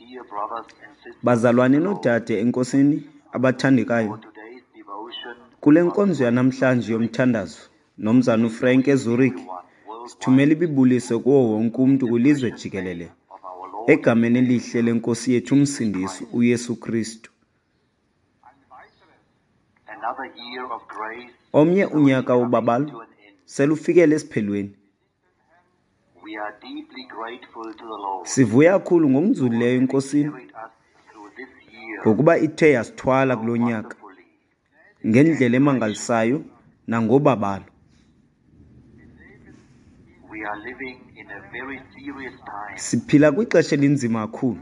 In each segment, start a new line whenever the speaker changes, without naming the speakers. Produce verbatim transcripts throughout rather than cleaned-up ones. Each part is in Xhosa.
Bazalwane nodade enkosini abathandekayo, kule nkonzo yanamhlanje yomthandazo nomzana uFrank eZurich sithumela ibibuliso kuwo wonke umuntu kwilizwe jikelele egameni elihle lenkosi yethu umsindisi uYesu Kristu. Omnye unyaka wobabalo selufikele esiphelweni. Sivuya kakhulu ngomzulileyo enkosini ngokuba ithe yasithwala kulo nyaka ngendlela emangalisayo nangobabalo. Siphila kwixesha elinzima kakhulu.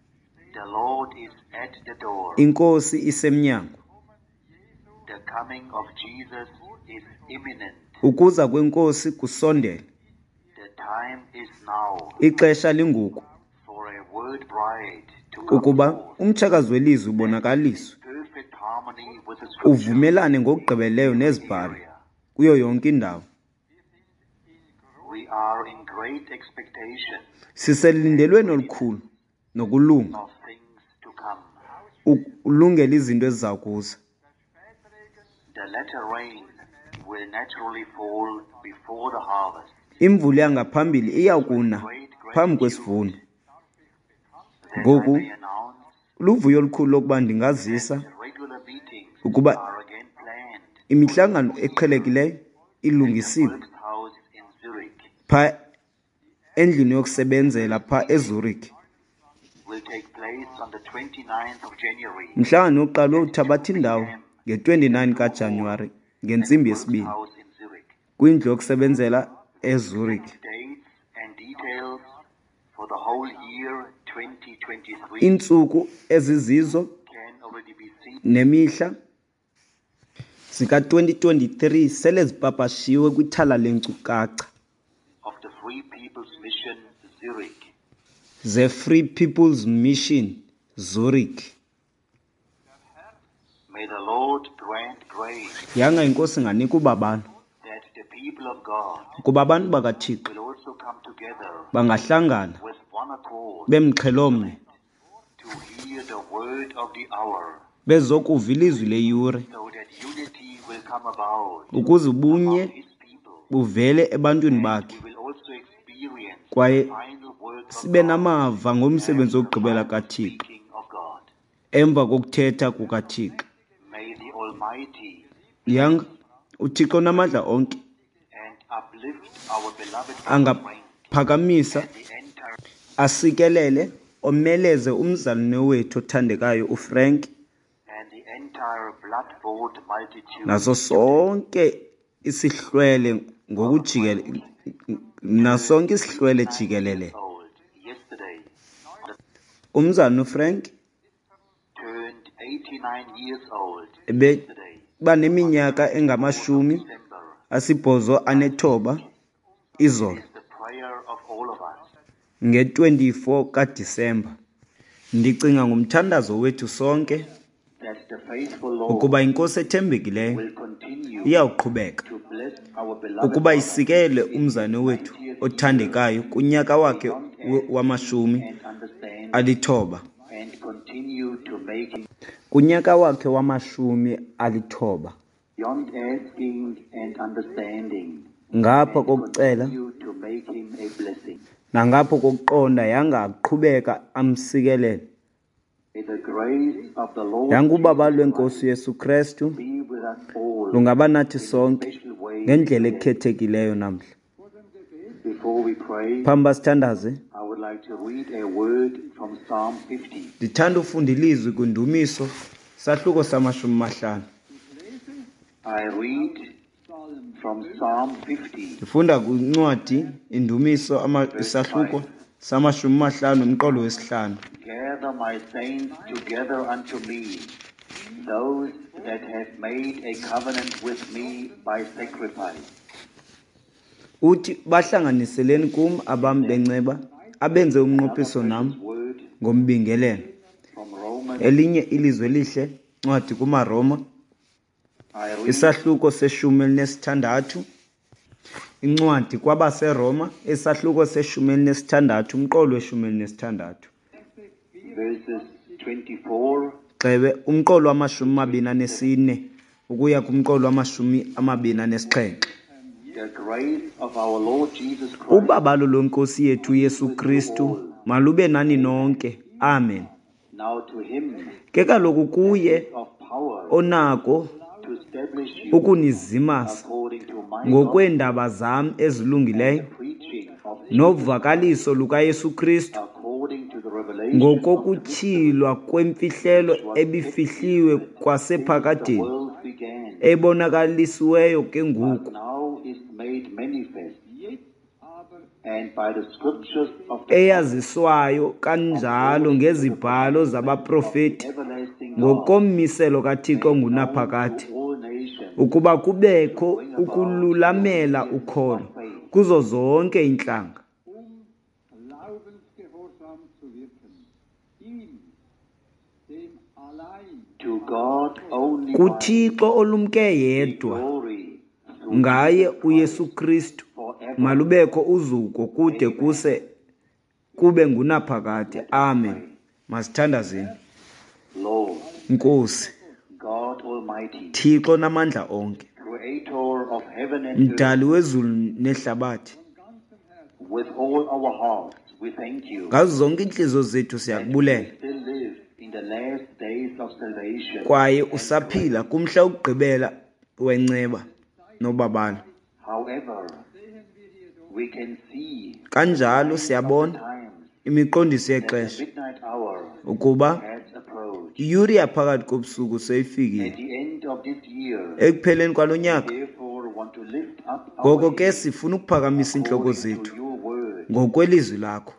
Inkosi isemnyango. Ukuza kwenkosi kusondele. Ixesha lingoku ukuba umtshakazi welizwe ubonakaliswe, uvumelane ngokugqibeleyo nezibhalo kuyo yonke indawo. Siselindelweni olukhulu nokulunga ulungela izinto eziza kuza. Imvula yangaphambili iyakuna phambi kwesivuno. Ngoku luvuyo olukhulu lokuba ndingazisa ukuba imihlangano eqhelekileyo ilungisiwe pha endlini yokusebenzela pha eZurich. Mhlangano uqalwe uthabatha indawo nge-twenty-nine kaJanuwari ngentsimbi yesibini kwindlu yokusebenzela eZurich. Iintsuku ezizizo nemihla zika twenty twenty-three sele zipapashiwe kwithala leenkcukacha The Free People's Mission Zurich.
May the Lord grant grace
Yanga inkosi nganika ubabana
that the people of God
ukuba abantu bakaThixo
will also come together
bangahlangana
with one accord
bemqhelomnye
to hear the word of the hour,
bezokuva ilizwi leyure
so that unity will come about
ukuze ubunye
among his people.
buvele ebantwini bakhe
We will also experience
kwaye
the final work of
sibe namava ngomsebenzi wokugqibela kaThixo
speaking of God.
emva kokuthetha kukaThixo.
May the Almighty
Yanga uThixo namandla onke
and uplift our beloved Frank
angaphakamisa
the entire
asikelele omeleze umzalwane wethu othandekayo uFrank
and the entire blood-bought multitude
naso sonke isihlwele ngokujikele nasonke isihlwele jikelele.
old. Yesterday
Umzalwane uFrank
turned eighty-nine years old.
ebe
Yesterday,
baneminyaka engamashumi
December,
asibhozo anethoba izolo
is the prayer of all of us
nge-twenty-four kaDisemba. Ndicinga ngomthandazo wethu sonke
that the faithful Lord
ukuba inkosi ethembekileyo
will continue
iyawuqhubeka
to bless our beloved
ukuba isikele umzane wethu othandekayo kunyaka wakhe w- wamashumi
and understand
alithoba
and continue to make him
kunyaka wakhe wamashumi alithoba
beyond asking and understanding,
ngapha kokucela
continue to make him a blessing.
nangapho kokuqonda yangaqhubeka amsikelele.
May the grace of the Lord
Yangubaba lwenkosi Yesu Kristu
be with us all
lungaba nathi sonke
special way.
ngendlela ekhethekileyo namhla.
Before we pray,
Phambi sithandaze
I would like to read a word from Psalm fifty.
ndithanda ufunda ilizwi kundumiso sahluko samashumi mahlanu.
I read from Psalm fifty,
Ndifunda kwincwadi indumiso ama- isahluko samashumi mahlanu umqolo wesihlanu.
Gather my saints together unto me, those that have made a covenant with me by sacrifice.
Uthi bahlanganiseleni kum abami benceba abenze umnqophiso nam
Word
ngombingelelo.
from Romans,
Elinye ilizwe lihle ncwadi kumaRoma
I read
isahluko seshumi elinesithandathu. Incwadi kwabaseRoma isahluko seshumi elinesithandathu umqolo weshumi elinesithandathu.
verses twenty-four
Xebe umqolo wamashumi amabini anesine ukuya kumqolo wamashumi amabini anesixhenxe.
The grace of our Lord Jesus Christ
Ubabalo lonkosi yethu Yesu Kristu malube nani nonke. Amen.
now to him
Ke kaloku kuye
of power
onako
to establish you
ukunizimasa
according to my
ngokweendaba zam ezilungileyo
preaching of
novakaliso lukaYesu Kristu
according to the revelation
ngokokutshilwa kwemfihlelo ebifihliwe kwasephakadeni
world began
ebonakalisiweyo ke ngoku
now is made manifest, and by the scriptures of the
eyaziswayo kanjalo ngezibhalo zabaprofeti
everlasting God
ngokommiselo kaThixo ngunaphakade
to all nations,
ukuba kubekho ukululamela ukholo kuzo zonke intlanga.
Glaubensgehorsam zu wirken, ihm, dem allein
to God only
kuThixo olumke yedwa
glory
ngaye uYesu Kristu
forever.
malubekho uzuko kude kuse kube ngunaphakade. Amen. Masithandazeni.
Lord,
Nkosi
God Almighty,
Thixo namandla onke,
creator of heaven and earth,
mdali wezulu nehlabathi,
with all our hearts, we thank you.
ngazo zonke inhliziyo zethu siyakubulela
Still live in the last days of salvation.
kwaye usaphila kumhla ukugqibela wenceba nobabalo.
However, we can see
Kanjalo siyabona
times
imiqondiso
that the
yexesha
midnight hour
ukuba
has approached.
iyure yaphakathi kobusuku
At
seyifikile
the end of this year,
ekupheleni kwalo nyaka.
therefore want to lift up
Ngoko
our
ke
heads
sifuna ukuphakamisa intloko
according
zethu
to your word,
ngokwelizwi lakho,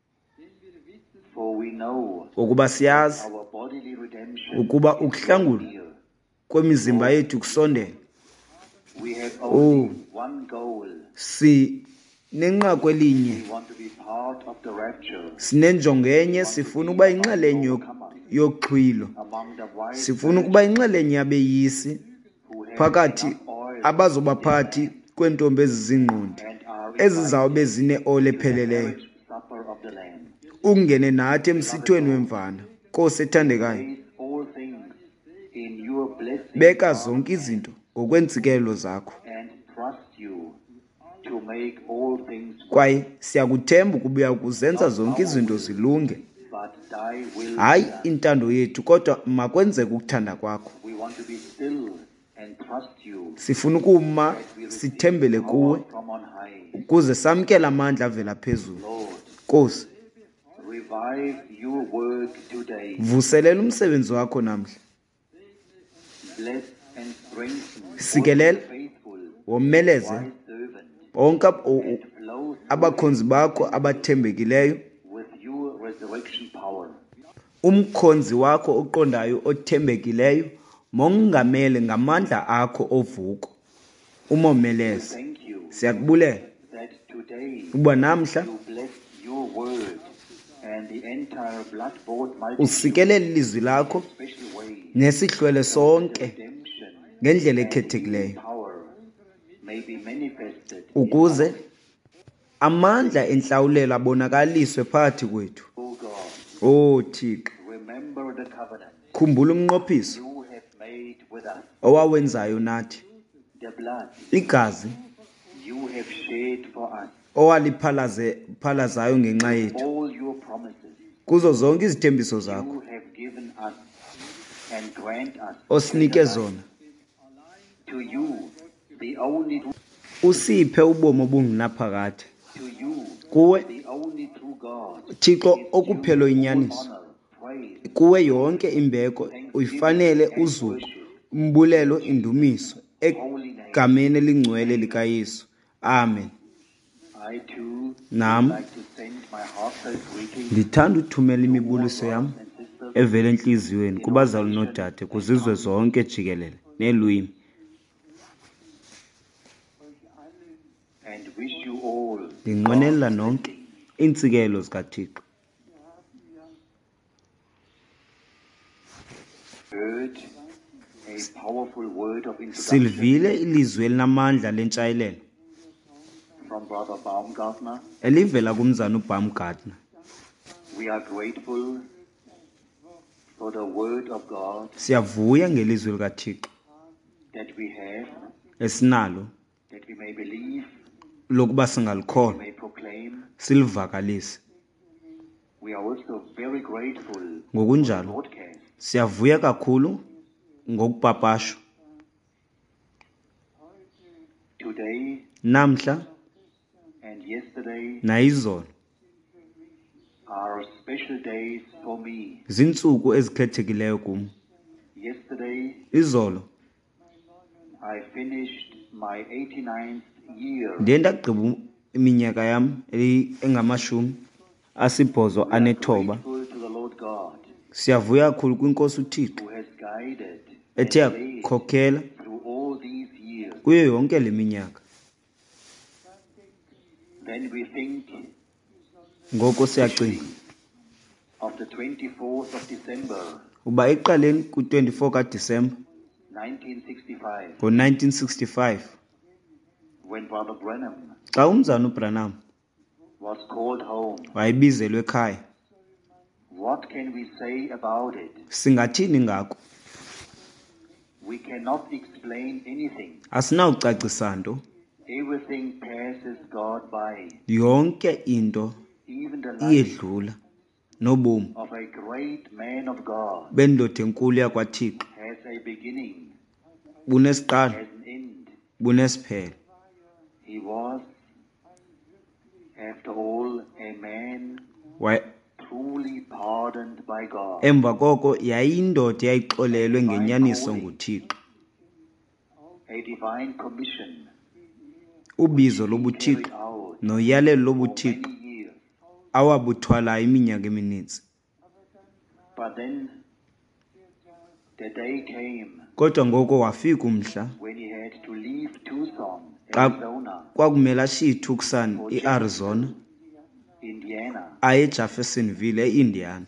for we know
ukuba siyazi
our bodily redemption
ukuba
is
ukuhlangulwa
near.
kwemizimba yethu kusondele.
We have only one goal.
Si nenqaku elinye,
We want to be part of the rapture
sinenjongo enye, sifuna ukuba inxalenye yok- yoxhwilo,
among the wise
sifuna ukuba inxalenye yabeyisi
who have
phakathi
enough oil
abazobaphathi kweentombi ezizingqondi
and are
ezizawube zine-ole epheleleyo,
marriage supper of the Lamb.
ungene nathi emsithweni wemvana. Nkosi ethandekayo,
Place all things in your blessing
beka zonke izinto ngokweentsikelelo zakho,
and trust you to make all things work.
kwaye siyakuthemba ukubuya kuzenza zonke izinto zilunge,
But thy will be
hayi
done.
intando yethu kodwa makwenzeke ukuthanda kwakho.
We want to be still and trust you
Sifuna ukuma sithembele kuwe
from on high.
ukuze samkele amandla avela phezulu.
Lord,
Nkosi,
revive your work today.
vuselela umsebenzi wakho namhla,
Bless and strengthen
Sikelela.
all the faithful,
womeleze
wise servant,
bonke ab- o- o-
flow
abakhonzi bakho abathembekileyo,
with your resurrection power.
umkhonzi wakho oqondayo othembekileyo mongamele ngamandla akho ovuko. Umomeleze.
Thank you
Siyakubulela
that today
uba namhla
you bless your word and the entire blood-bought multitude
usikelele ilizwi lakho
in a special way.
nesihlwele sonke
Redemption
ngendlela ekhethekileyo,
power may be manifested.
ukuze amandla enhlawulelo abonakaliswe phakathi kwethu.
O God,
O Thixo,
remember the covenant
khumbula umnqophiso
you have made with us,
owawenzayo nathi,
the blood
igazi
you have shed for us,
owaliphalazayo ngenxa yethu,
all your promises
kuzo zonke izithembiso zakho
you have given us and grant us
osinike zona,
to you, the only
usiphe ubomi obungunaphakade.
to you,
Kuwe
the only true God.
Thixo okuphelo inyaniso,
Honor, praise,
kuwe yonke imbeko uyifanele uzuko, umbulelo, indumiso egameni elingcwele likaYesu. Amen.
I too
Nam
like to send my heartfelt greetings
ndithanda uthumela imibuliso yam
and sisters
evela entliziyweni kubazali nodade kuzizwe zonke jikelele neelwimi,
and wish you all
ndinqwenelela nonke iintsikelo zikaThixo.
heard a powerful word of introduction
Silvile ilizwi elinamandla lentshayelelo
from Brother Baumgartner.
elivela kumzana uBaumgartner.
We are grateful for the word of God
Siyavuya ngelizwi likaThixo
that we have,
esinalo
that we may believe,
lokuba
we
singalikholwa
may proclaim.
silivakalise.
We are also very grateful for the
Ngokunjalo
broadcast.
siyavuya kakhulu ngokupapashwa.
Today
Namhla
and yesterday
nayizolo
are special days for me.
zintsuku ezikhethekileyo kum.
Yesterday
Izolo
I finished my eighty-ninth year.
ndiye ndagqiba iminyaka yam eli- engamashumi asibhozo
We are
anethoba.
grateful to the Lord God
Siyavuya kakhulu kwinkosi uThixo
who has guided and
ethe
led
yakhokhela
through all these years.
kuyo yonke le minyaka.
Then we think
Ngoko siyacinga
of the twenty-fourth of December,
uba eqaleni ku-twenty-four kaDisemba
nineteen sixty-five,
ngo-nineteen sixty-five
when Brother Branham
xa umzana uBranham
was called home.
wayebizelwe ekhaya.
What can we say about it?
Singathini ngako?
We cannot explain anything.
Asinawucacisa nto.
Everything passes God by.
Yonke into
Even the life
iyedlula nobomi
of a great man of God
bendoda enkulu yakwaThixo
has a beginning,
bunesiqalo
has an end.
bunesiphelo.
He was, after all, a man
Wa-
truly pardoned by God.
Emva koko yayindoda eyayixolelwe ngenyaniso nguThixo.
A divine commission
Ubizo
carried
lobuThixo
out
noyalelo
for
lobuThixo
many years.
awabuthwalayo iminyaka emininzi.
But then the day came
Kodwa ngoko wafika umhla
when he had to leave Tucson,
xa
Arizona,
kwakumele ashiye iTucson, iArizona,
Indiana.
aye eJeffersonville, eIndiana.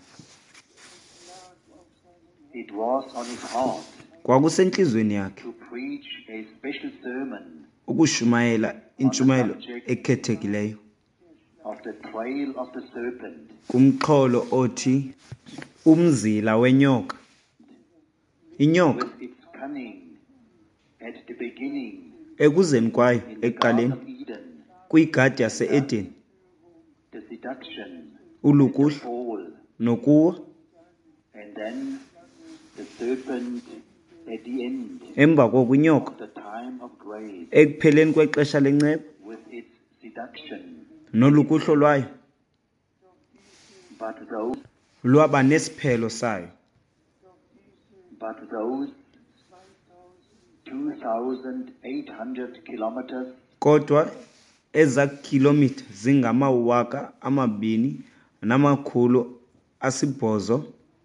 It was on his heart
Kwakusentliziyweni yakhe
to preach a special sermon
ukushumayela intshumayelo ekhethekileyo
of the trail of the serpent.
kumxholo othi umzila wenyoka. Inyoka
With its cunning at the beginning
ekuzeni kwayo
in the Garden
ekuqaleni
of Eden,
kwigadi yaseEdeni,
the seduction, the
ulukuhla
fall,
nokuwa,
and then the serpent at the end
emva koko inyoka
of the time of grace
ekupheleni kwexesha lenceba
with its seduction.
nolukuhlo lwayo
But those,
lwaba nesiphelo sayo.
but those two thousand eight hundred kilometers
Kodwa eza kilometer zingamawaka amabini namakhulu asibhozo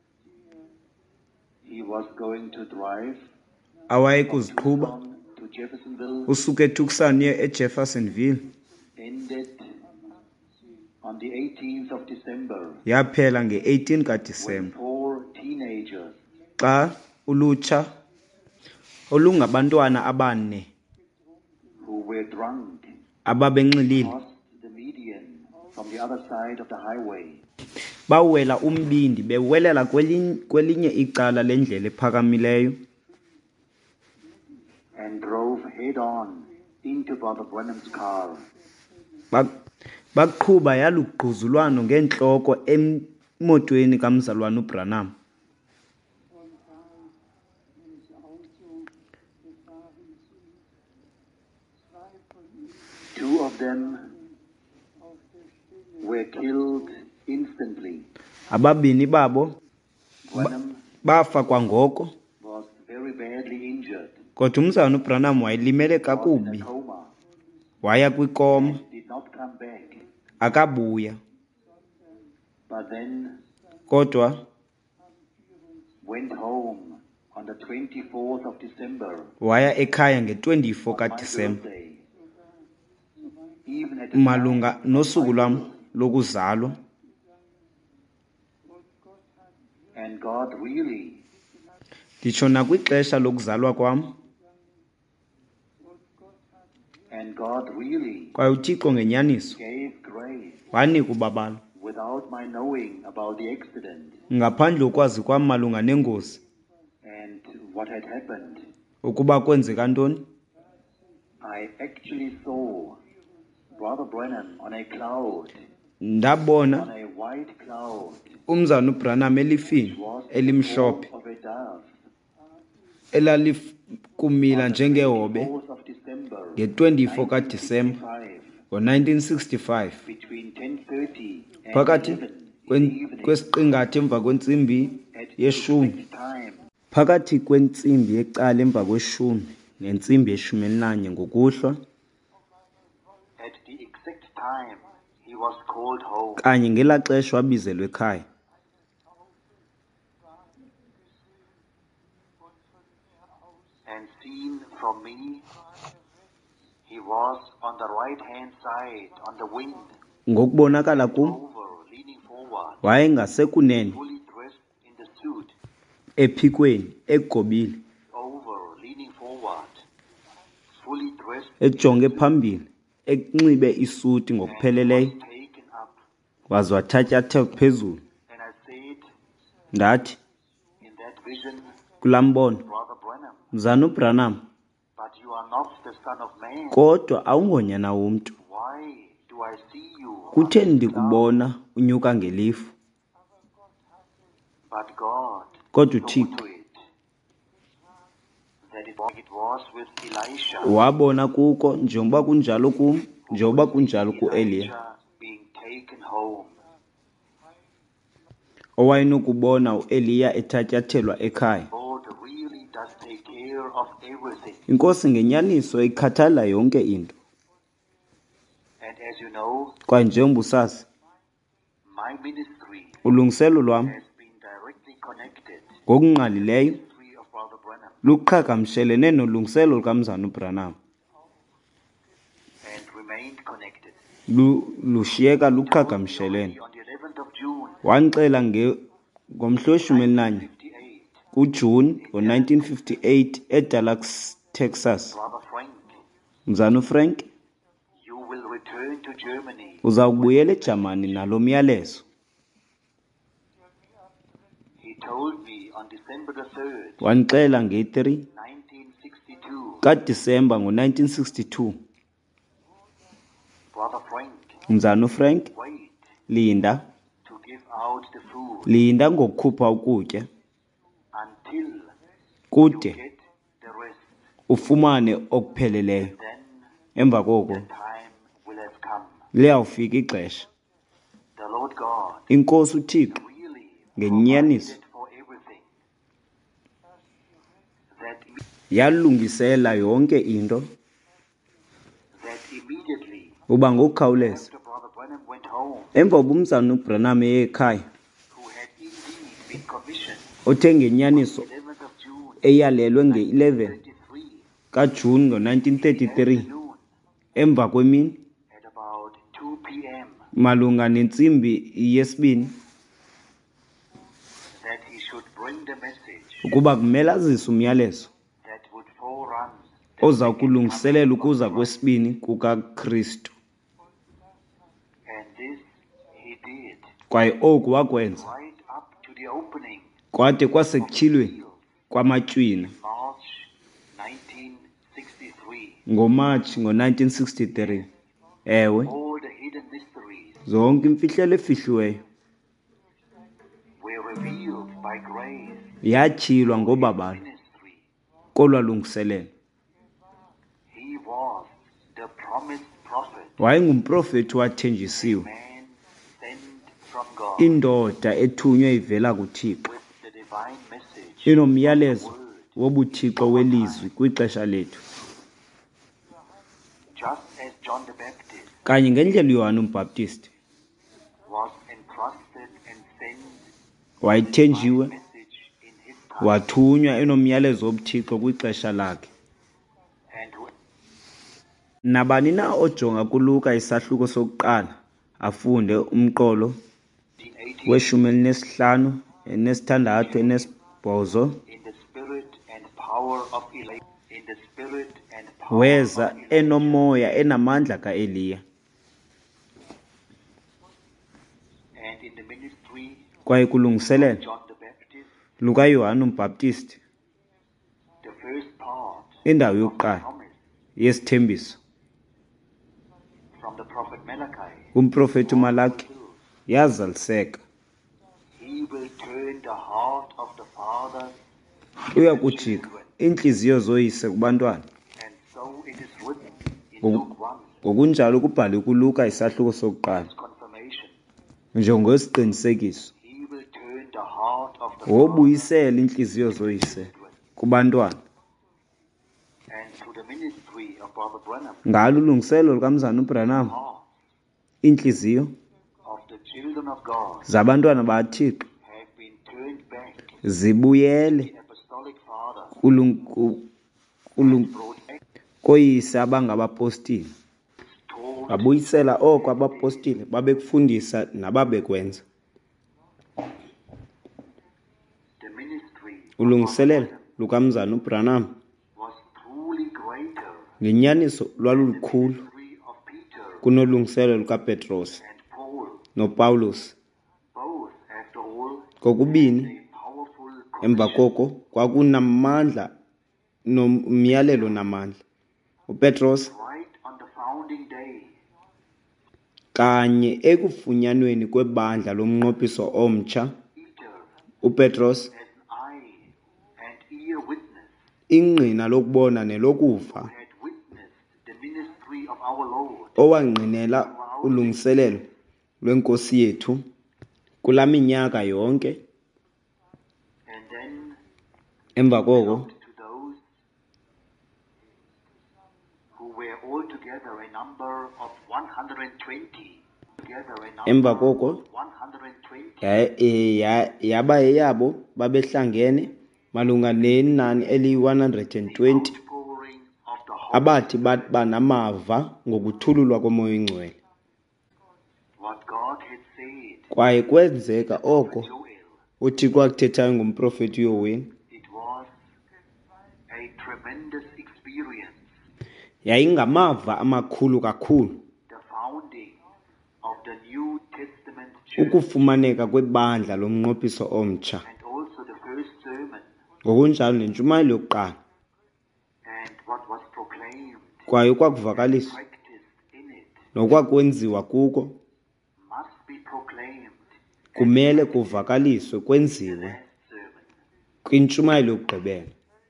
he was going to drive
awaye kuziqhuba
on to Jeffersonville
usuke eTucson uye eJeffersonville
ended on the eighteenth of December
yaphela nge-eighteen
when
kaDisemba
four teenagers
xa ulutsha olungabantwana abane
who were drunk
ababenxilile
crossed the median from the other side of the highway
bawela umbindi bewelela kwelin- kwelinye icala lendlela ephakamileyo
and drove head on into Brother Branham's car.
Ba- baqhuba yalugquzulwano ngentloko emotweni kamzalwana uBranham.
Two of them were killed instantly.
Ababini babo
Branham
bafa kwangoko,
was very badly injured,
kodwa umzalwana uBranham wayelimele
was in a
kakubi,
coma,
waya kwikoma,
did not come back.
akabuya.
But then
Kodwa
went home on the twenty-fourth of December,
waya ekhaya nge-twenty-four
my
kaDisemba,
birthday. Even at the
malunga
time of
nosuku
my
lwam
birth.
lokuzalwa.
And God really,
Nditsho nakwixesha lokuzalwa kwam,
and God really
kwaye uThixo ngenyaniso
gave grace
wanika ubabalo
with without my knowing about the accident
ngaphandle ukwazi kwam malunga nengozi
and what had happened,
ukuba kwenzeka ntoni,
I actually saw Brother Branham on a cloud,
ndabona
on a white cloud,
umzana uBranham elifini
which was the
elimhlophe
form of a dove.
elalikumila njengehobe
fourth of December,
nge-twenty-four kaDisemba
nineteen sixty-five,
ngo-nineteen sixty-five
between ten thirty and
phakathi
eleven in the
kwen-
evening,
kwesiqingatha emva kwentsimbi
at the
yeshumi
exact time,
phakathi kwentsimbi yecala emva kweshumi nentsimbi yeshumi elinanye ngokuhlwa
at the exact time, he was called home.
kanye ngelaa xesha wabizelwe ekhaya.
And seen from me, he was on the right-hand side, on the wing,
Ngokubonakala kum
over, leaning forward,
wayengasekunene
fully dressed in the suit,
ephikweni egqobile
over, leaning forward, fully dressed,
ejonge phambili enxibe isuti ngokupheleleyo
was taken up.
waze wathatyathwa phezulu.
And I said,
Ndathi
in that vision,
kulaa mbono,
Brother Branham,
mzana uBranham,
but you are not the Son of Man.
kodwa awungonyana womntu,
Why do I see you? on
kutheni
the
ndikubona unyuka ngelifu?
cloud? But God
Kodwa
saw
uThixo
to it that it was, it was with Elisha.
wabona kuko njengoba kunjalo kum, njengoba kunjalo ku-Eliya,
Elisha being taken home.
owayenokubona u-Eliya ethatyathelwa ekhaya.
God really does take care of everything.
Inkosi ngenyaniso ikhathala yonke into,
And as you know,
kwaye njengoba usazi,
my ministry
ulungiselo lwam
has been directly connected to
ngokungqalileyo
the ministry of Brother Branham
luqhagamshelene nolungiselo lukamzana uBranham,
and remained connected.
Lu- lushiyeka luqhagamshelene.
On the eleventh of June,
Wancela nge ngomhla weshumi elinanye
fifty-eight,
kuJuni ngo-nineteen fifty-eight eDallas, Texas.
Brother Frank,
Mzana uFrank
you will return to Germany.
uzawubuyela eJamani nalo myalezo.
He told me on December the third,
Wancela nge-three
nineteen sixty-two,
kaDisemba ngo-nineteen sixty-two.
Brother Frank,
Mzana uFrank,
wait
linda
to give out the food
linda ngokukhupha ukutya
until you
kude
get the rest.
ufumane okupheleleyo.
Then
Emva koko
the time will have come.
liyawufika ixesha.
The Lord God
Inkosi uThixo
really
ngenyaniso
provided for everything. That,
yalungisela yonke into
that immediately
uba ngokukhawuleza
after Brother Branham went home,
emva uba umzana uBranham eye ekhaya,
who had indeed been commissioned
othe ngenyaniso
eleventh of June,
eyalelwe nge-eleven
thirty-three,
kaJuni ngo-nineteen thirty-three
afternoon,
emva kwemini
at about two p.m.,
malunga nentsimbi yesibini,
that he should bring the message
ukuba kumele azise umyalezo
that would forerun the
oza
second
kulungiselela
coming
ukuza
of Christ.
kwesibini kukaKristu.
And this he did
Kwaye oku wakwenza
right up to the opening
kwade kwasekutshilweni kwamatywina
March nineteen sixty-three.
ngoMatshi ngo-nineteen sixty-three. Ewe,
All the hidden mysteries
zonke imfihlelo efihliweyo
were revealed by grace
yatyhilwa ngobabalo
ministry.
kolwalungiselelo.
He was the promised prophet,
Wayengumprofethi wathenjisiwe,
man sent from God
indoda ethunywe ivela kuThixo,
with the divine message,
inomyalezo wobuthixo welizwi kwixesha lethu,
just as John the Baptist
kanye ngendlela uYohane uMbhaptisti
was entrusted and sent
wayethenjiwe
message in his time,
wathunywa enomyalezo wobuthixo kwixesha lakhe.
and who
Nabani na ojonga kuLuka isahluko sokuqala afunde umqolo
in eighteen
weshumi elinesihlanu enesithandathu enesibhozo
in the spirit and power of Elijah, in the spirit and power
weza
of Elijah,
enomoya enamandla kaEliya,
and
kwaye kulungiselela
John the Baptist,
lukaYohane uMbhaptisti,
the first part
indawo
of the
yokuqala
promise
yesithembiso
from the prophet Malachi.
umprofethi uMalaki yazaliseka.
He will turn the heart of the fathers
Uya kujika iintliziyo zoyise kubantwana.
and so it is written in
Ngoku-
Luke one,
Ngokunjalo kubhalwe kuLuka isahluko sokuqala
confirmation.
njengosiqinisekiso
He will turn the heart of the fathers
wobuyisela iintliziyo zoyise kubantwana
and through the ministry of Brother Branham,
ngalo ulungiselo lukamzana uBranham
heart
iintliziyo
of the children of God
zabantwana baThixo
have been turned back.
zibuyele
The apostolic fathers
kulung- ku- kulung-
brought
koyise abangabapostile
told
babuyisela oko abapostile babekufundisa nababekwenza.
the ministry
Ulungiselelo lukamzana uBranham
was truly greater
ngenyaniso lwalulukhulu
ministry of Peter
kunolungiselelo lukaPetros
and Paul.
noPawulos.
Both, after all,
Kokubini
a powerful
emva
commission
koko kwakunamandla nomyalelo namandla. uPetros
right on the founding day.
kanye ekufunyanweni kwebandla lomnqophiso omtsha,
Peter,
uPetros
as an eye and ear witness,
ingqina lokubona nelokuva
had witnessed the ministry of our Lord
owangqinela ulungiselelo lwenkosi yethu kula minyaka yonke.
and then
Emva koko
to those who were altogether a number of one hundred twenty. Together a number
Emva koko
of one hundred twenty.
ya- eh, ya- yaba yeyabo babehlangene malunga nenani eliyi-one hundred twenty
Outpouring of the Holy
abathi bathi banamava ngokuthululwa komoya oyingcwele.
what God had said
Kwaye kwenzeka oko
Joel.
uThixo akuthethayo ngumprofethi uYoweni.
It was a tremendous experience,
Yayingamava amakhulu kakhulu
the founding of the New Testament church,
ukufumaneka kwebandla lomnqophiso omtsha,
and also the first sermon,
ngokunjalo nentshumayelo yokuqala
and what was proclaimed,
kwaye kwakuvakaliswa
practiced in it,
nokwakwenziwa kuko
must be proclaimed
kumele kuvakaliswe kwenziwe
last sermon.
kwintshumayelo yokugqibela.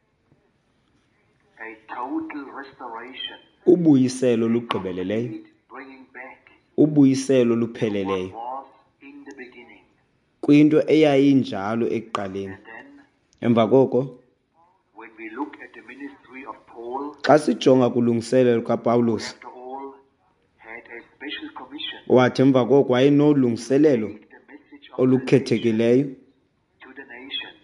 A total restoration,
Ubuyiselo lugqibeleleyo,
bringing back
ubuyiselo lupheleleyo
was in the beginning.
kwinto eyayinjalo ekuqaleni.
And then,
Emva koko
when we look at the ministry of Paul,
xa sijonga kulungiselelo lukaPawulos,
after all, had a special commission
wathi emva koko wayenolungiselelo
to take the message of
olukhethekileyo.
to the nations,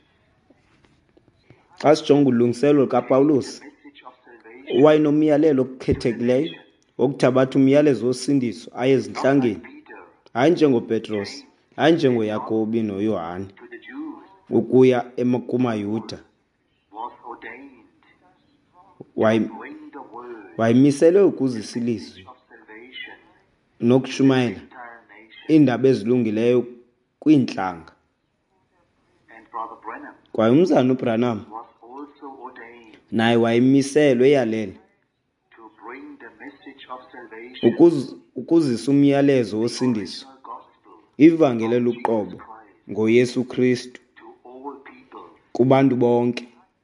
Xa sijonga ulungiselelo lukaPawulos,
the message of salvation.
wayenomyalelo okhethekileyo wokuthabatha umyalezo wosindiso aye ezintlangeni,
Peter
hayi njengoPetros, hayi njengoYakobi noYohane,
to the Jews
ukuya ema- kumaYuda.
was ordained
Wayi-
to bring the word
Wayemiselwe ukuzisa ilizwi
of salvation
nokushumayela
to the entire nation.
iindaba ezilungileyo kwiintlanga.
And Brother Branham
Kwaye umzana uBranham
was also ordained
naye wayemiselwe eyalele
to bring the message of salvation,
ukuz- ukuzisa umyalezo wosindiso,
the gospel,
ivangeli eluqobo
Christ
ngoYesu Kristu
to all people.
kubantu bonke.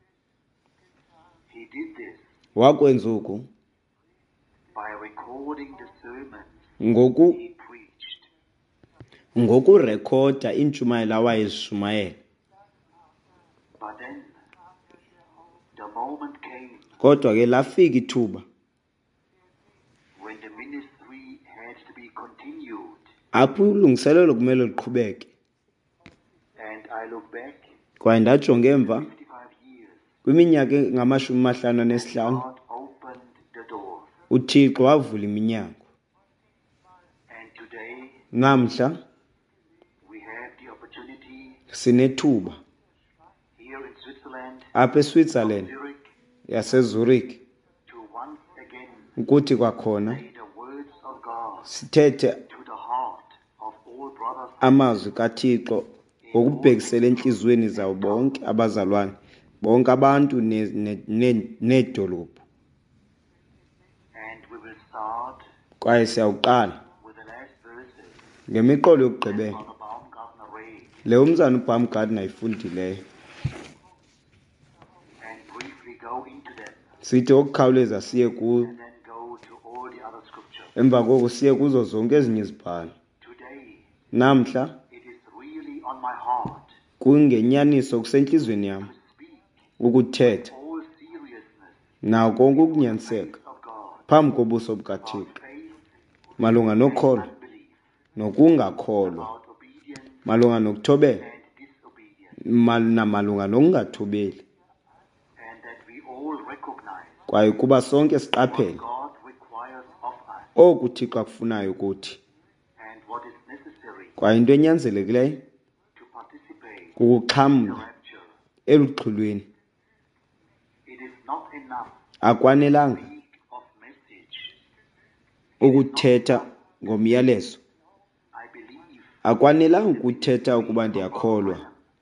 He did this
Wakwenza oku
by recording the sermons
ngoku
he preached.
ngokurekhoda iintshumayelo awayezishumayela.
But then the moment came
Kodwa ke lafika ithuba
when the ministry had to be continued.
apho ulungiselelo kumele luqhubeke.
And I look back
Kwaye ndajonga emva
fifty-five years,
kwiminyaka engamashumi amahlanu anesihlanu,
God opened the doors.
uThixo wavula iminyango.
And today
Namhla
we have the opportunity
sinethuba
here in Switzerland,
apha eSwitzerland
Zurich,
yaseZurich
to once again
ukuthi kwakhona
say the words of God
sithethe
to the heart of all brothers
amazwi kaThixo ngokubhekisela enhliziyweni zawo bonke abazalwane, bonke abantu ne- ne- ne- needolophu.
And we will start
Kwaye siyawuqala
with the last verses
ngemiqolo yokugqibela
on the Baumgartner Way
le umzana uBaumgartner ayifundileyo.
and briefly go into them
Sithi okukhawuleza siye kuyo,
and then go to all the other scriptures.
emva koko siye kuzo zonke ezinye izibhalo.
Today,
Namhla
it is really on my heart
kungenyaniso kusenhlizweni yam
to speak
ukuthetha
all seriousness
nawo konke ukunyaniseka
of God,
phambi kobuso bukaThixo
faith,
malunga nokholo
unbelief,
nokungakholwa,
about obedience
malunga nokuthobela
and disobedience,
mal- namalunga nokungathobeli,
and that we all recognize
kwaye kuba sonke siqaphele
God requires of us
oku uThixo akufunayo kuthi,
and what is necessary
kwaye into enyanzelekileyo
to participate in the
kukuxhamla
rapture.
eluxhulweni.
It is not enough
Akwanelanga
to speak of message.
ukuthetha ngomyalezo,
I believe.
akwanelanga ukuthetha ukuba ndiyakholwa,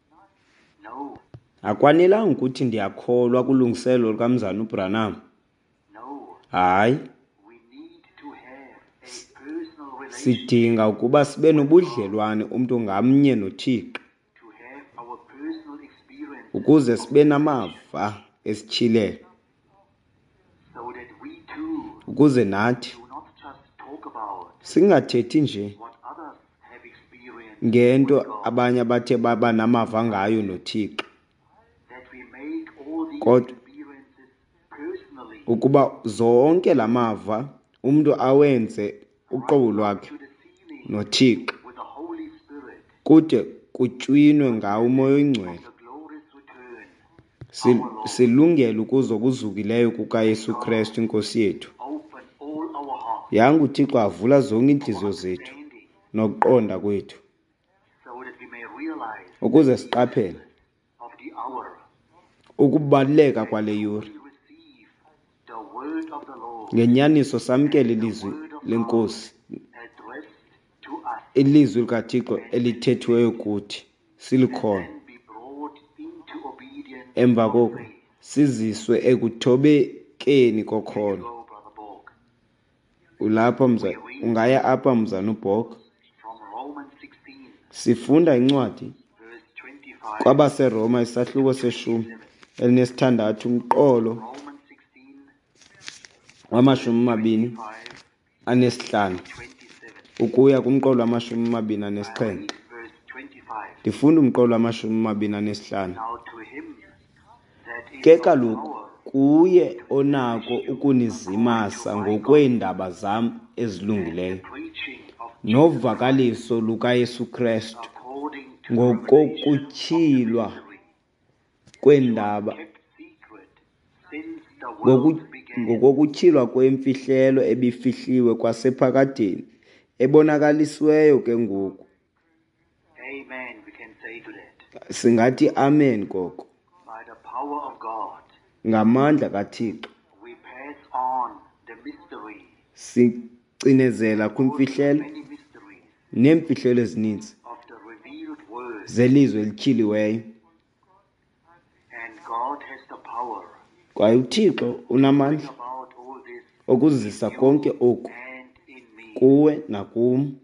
No,
akwanelanga ukuthi ndiyakholwa kulungiselo lukamzana uBranham.
no.
Hayi,
We need to have a personal relationship
sidinga ukuba sibe nobudlelwane umntu ngamnye noThixo,
to have our personal experience
ukuze sibe namava esitshilelo,
so that we too
ukuze nathi
do not just talk about
singathethi nje
what others have experienced,
ngento abanye abathe baba namava ngayo noThixo,
that we make all these
Kodwa-
experiences personally
ukuba zonke lamava umntu awenze uqobo lwakhe
to the ceiling
noThixo,
with the Holy Spirit,
kude kutywinwe ngawo umoya oyingcwele,
the glorious return.
Sil- silungele ukuzo kuzukileyo kukaYesu Kristu inkosi yethu.
Open all our hearts,
Yanga uThixo avula zonke iintliziyo zethu
understanding,
nokuqonda kwethu,
so that we may realize
ukuze siqaphele
of the hour
ukubaluleka kwale yure.
we receive the word of the Lord
Ngenyaniso samkele ilizwi lenkosi,
addressed to us,
ilizwi likaThixo elithethiweyo kuthi, silikhona.
and be brought into obedience
Emva
of
koko
faith.
siziswe ekuthobekeni kokholo.
Go, Brother Borg,
Ulapha mza ungaya apha mzana uBhok.
from Romans sixteen,
Sifunda incwadi
verse twenty-five.
kwabaseRoma isahluko seshumi elinesithandathu umqolo
Romans sixteen,
wamashumi amabini
five,
anesihlanu
twenty-seven.
ukuya kumqolo wamashumi amabini
I
anesixhenxe.
read verse twenty-five.
Ndifunda umqolo wamashumi amabini anesihlanu.
Now to him that is
Ke
of
kaloku
power
kuye onako ukunizimasa ngokweendaba zam ezilungileyo,
preaching of
novakaliso lukaYesu Kristu
according to the revelation
ngokokutshilwa kweendaba,
kept secret since the
ngoku-
world began.
ngokokutshilwa kwemfihlelo ebifihliwe kwasephakadeni, ebonakalisiweyo ke ngoku.
Amen. We can say to that.
Singathi amen koko.
By the power of God,
Ngamandla kaThixo
we pass on the mystery,
sicinezela kwimfihlelo
many mysteries
neemfihlelo ezininzi
of the revealed word,
zelizwe elityhiliweyo,
and God has the power
kwaye uThixo unamandla
about all this
okuzisa konke oku
and in me,
kuwe nakum,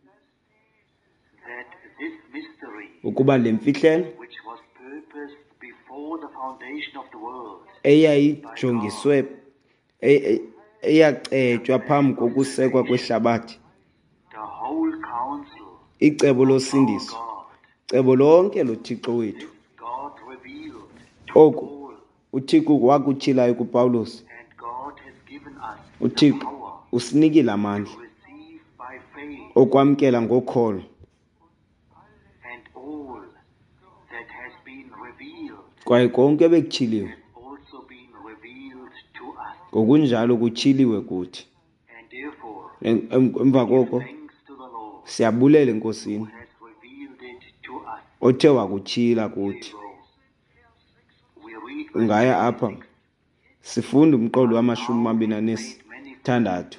that this mystery,
ukuba le mfihlelo
which was purposed before the foundation of the world,
eyayijongiswe e- e- eyacetywa phambi kokusekwa kwehlabathi,
the whole counsel
icebo
of
losindiso,
God,
cebo lonke loThixo wethu,
God revealed to
oku
all,
uThixo wakutshilayo kuPawulos.
and God has given us the
uThixo
power
usinikile amandla
to receive by faith,
okwamkela ngokholo,
and all that has been revealed
kwaye konke bekutyhiliwe
has also been revealed to us,
ngokunjalo kutyhiliwe kuthi.
and therefore
Em- em- Emva koko
thanks to the Lord
siyabulela enkosini
who has revealed it to us.
othe wakutshila kuthi.
We read verse
Ungaya apha
twenty-six.
sifunda umqolo wamashumi amabini
Made many
anesithandathu,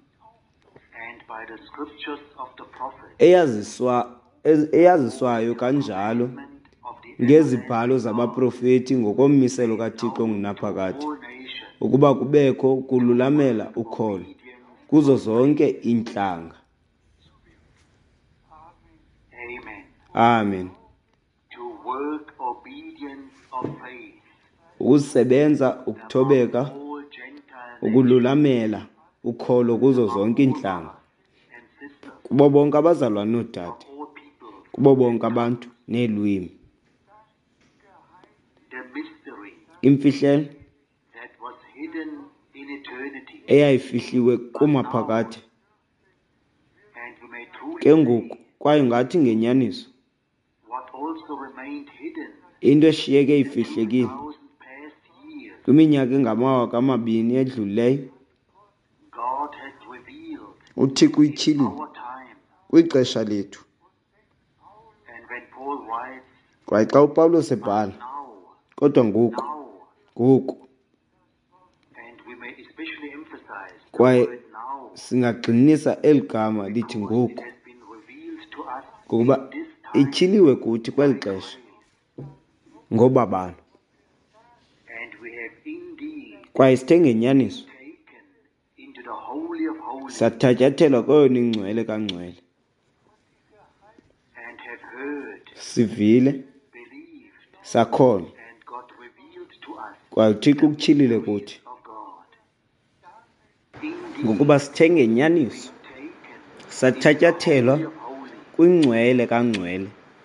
and by the scriptures of the prophet,
eyaziswa ez- eyaziswayo kanjalo ngezibhalo zabaprofeti ngokommiselo kaThixo ngunaphakade,
all nations,
ukuba kubekho ukululamela ukholo kuzo zonke iintlanga.
amen,
Amen.
to work obedience of faith,
Ukusebenza ukuthobeka,
all Gentiles
ukululamela ukholo kuzo zonke iintlanga,
and sisters,
kubo bonke abazalwane noodade,
all people,
kubo bonke abantu neelwimi.
the mystery
Imfihlelo
that was hidden in eternity,
eyayifihliwe kumaphakade,
and we may truly
ke ngoku kwaye ngathi ngenyaniso,
what also remained hidden
into eshiyeke ifihlekile
thousand past years,
kwiminyaka engamawaka amabini edlulileyo,
God has revealed
uThixo uyityhilile
our time.
kwixesha lethu.
And when Paul writes,
Kwaye xa uPawulos ebhala,
now,
kodwa ngoku,
now,
ngoku,
and we may especially emphasize the
kwaye
word now,
singagxininisa eli gama lithi
because it
ngoku,
has been revealed to us
ngokuba
in this time,
ityhiliwe kuthi kweli xesha ngobabalo.
and we have indeed
Kwaye sithe ngenyaniso
taken into the Holy of Holies,
sathatyathelwa kweyona ingcwele kangcwele,
and have heard,
sivile,
believed,
sakholwa,
and got revealed to us
kwaye uThixo ukutyhilile kuthi,
of God. Indeed,
ngokuba sithe ngenyaniso
taken
sathatyathelwa
Holy of Holies,
kwingcwele kangcwele,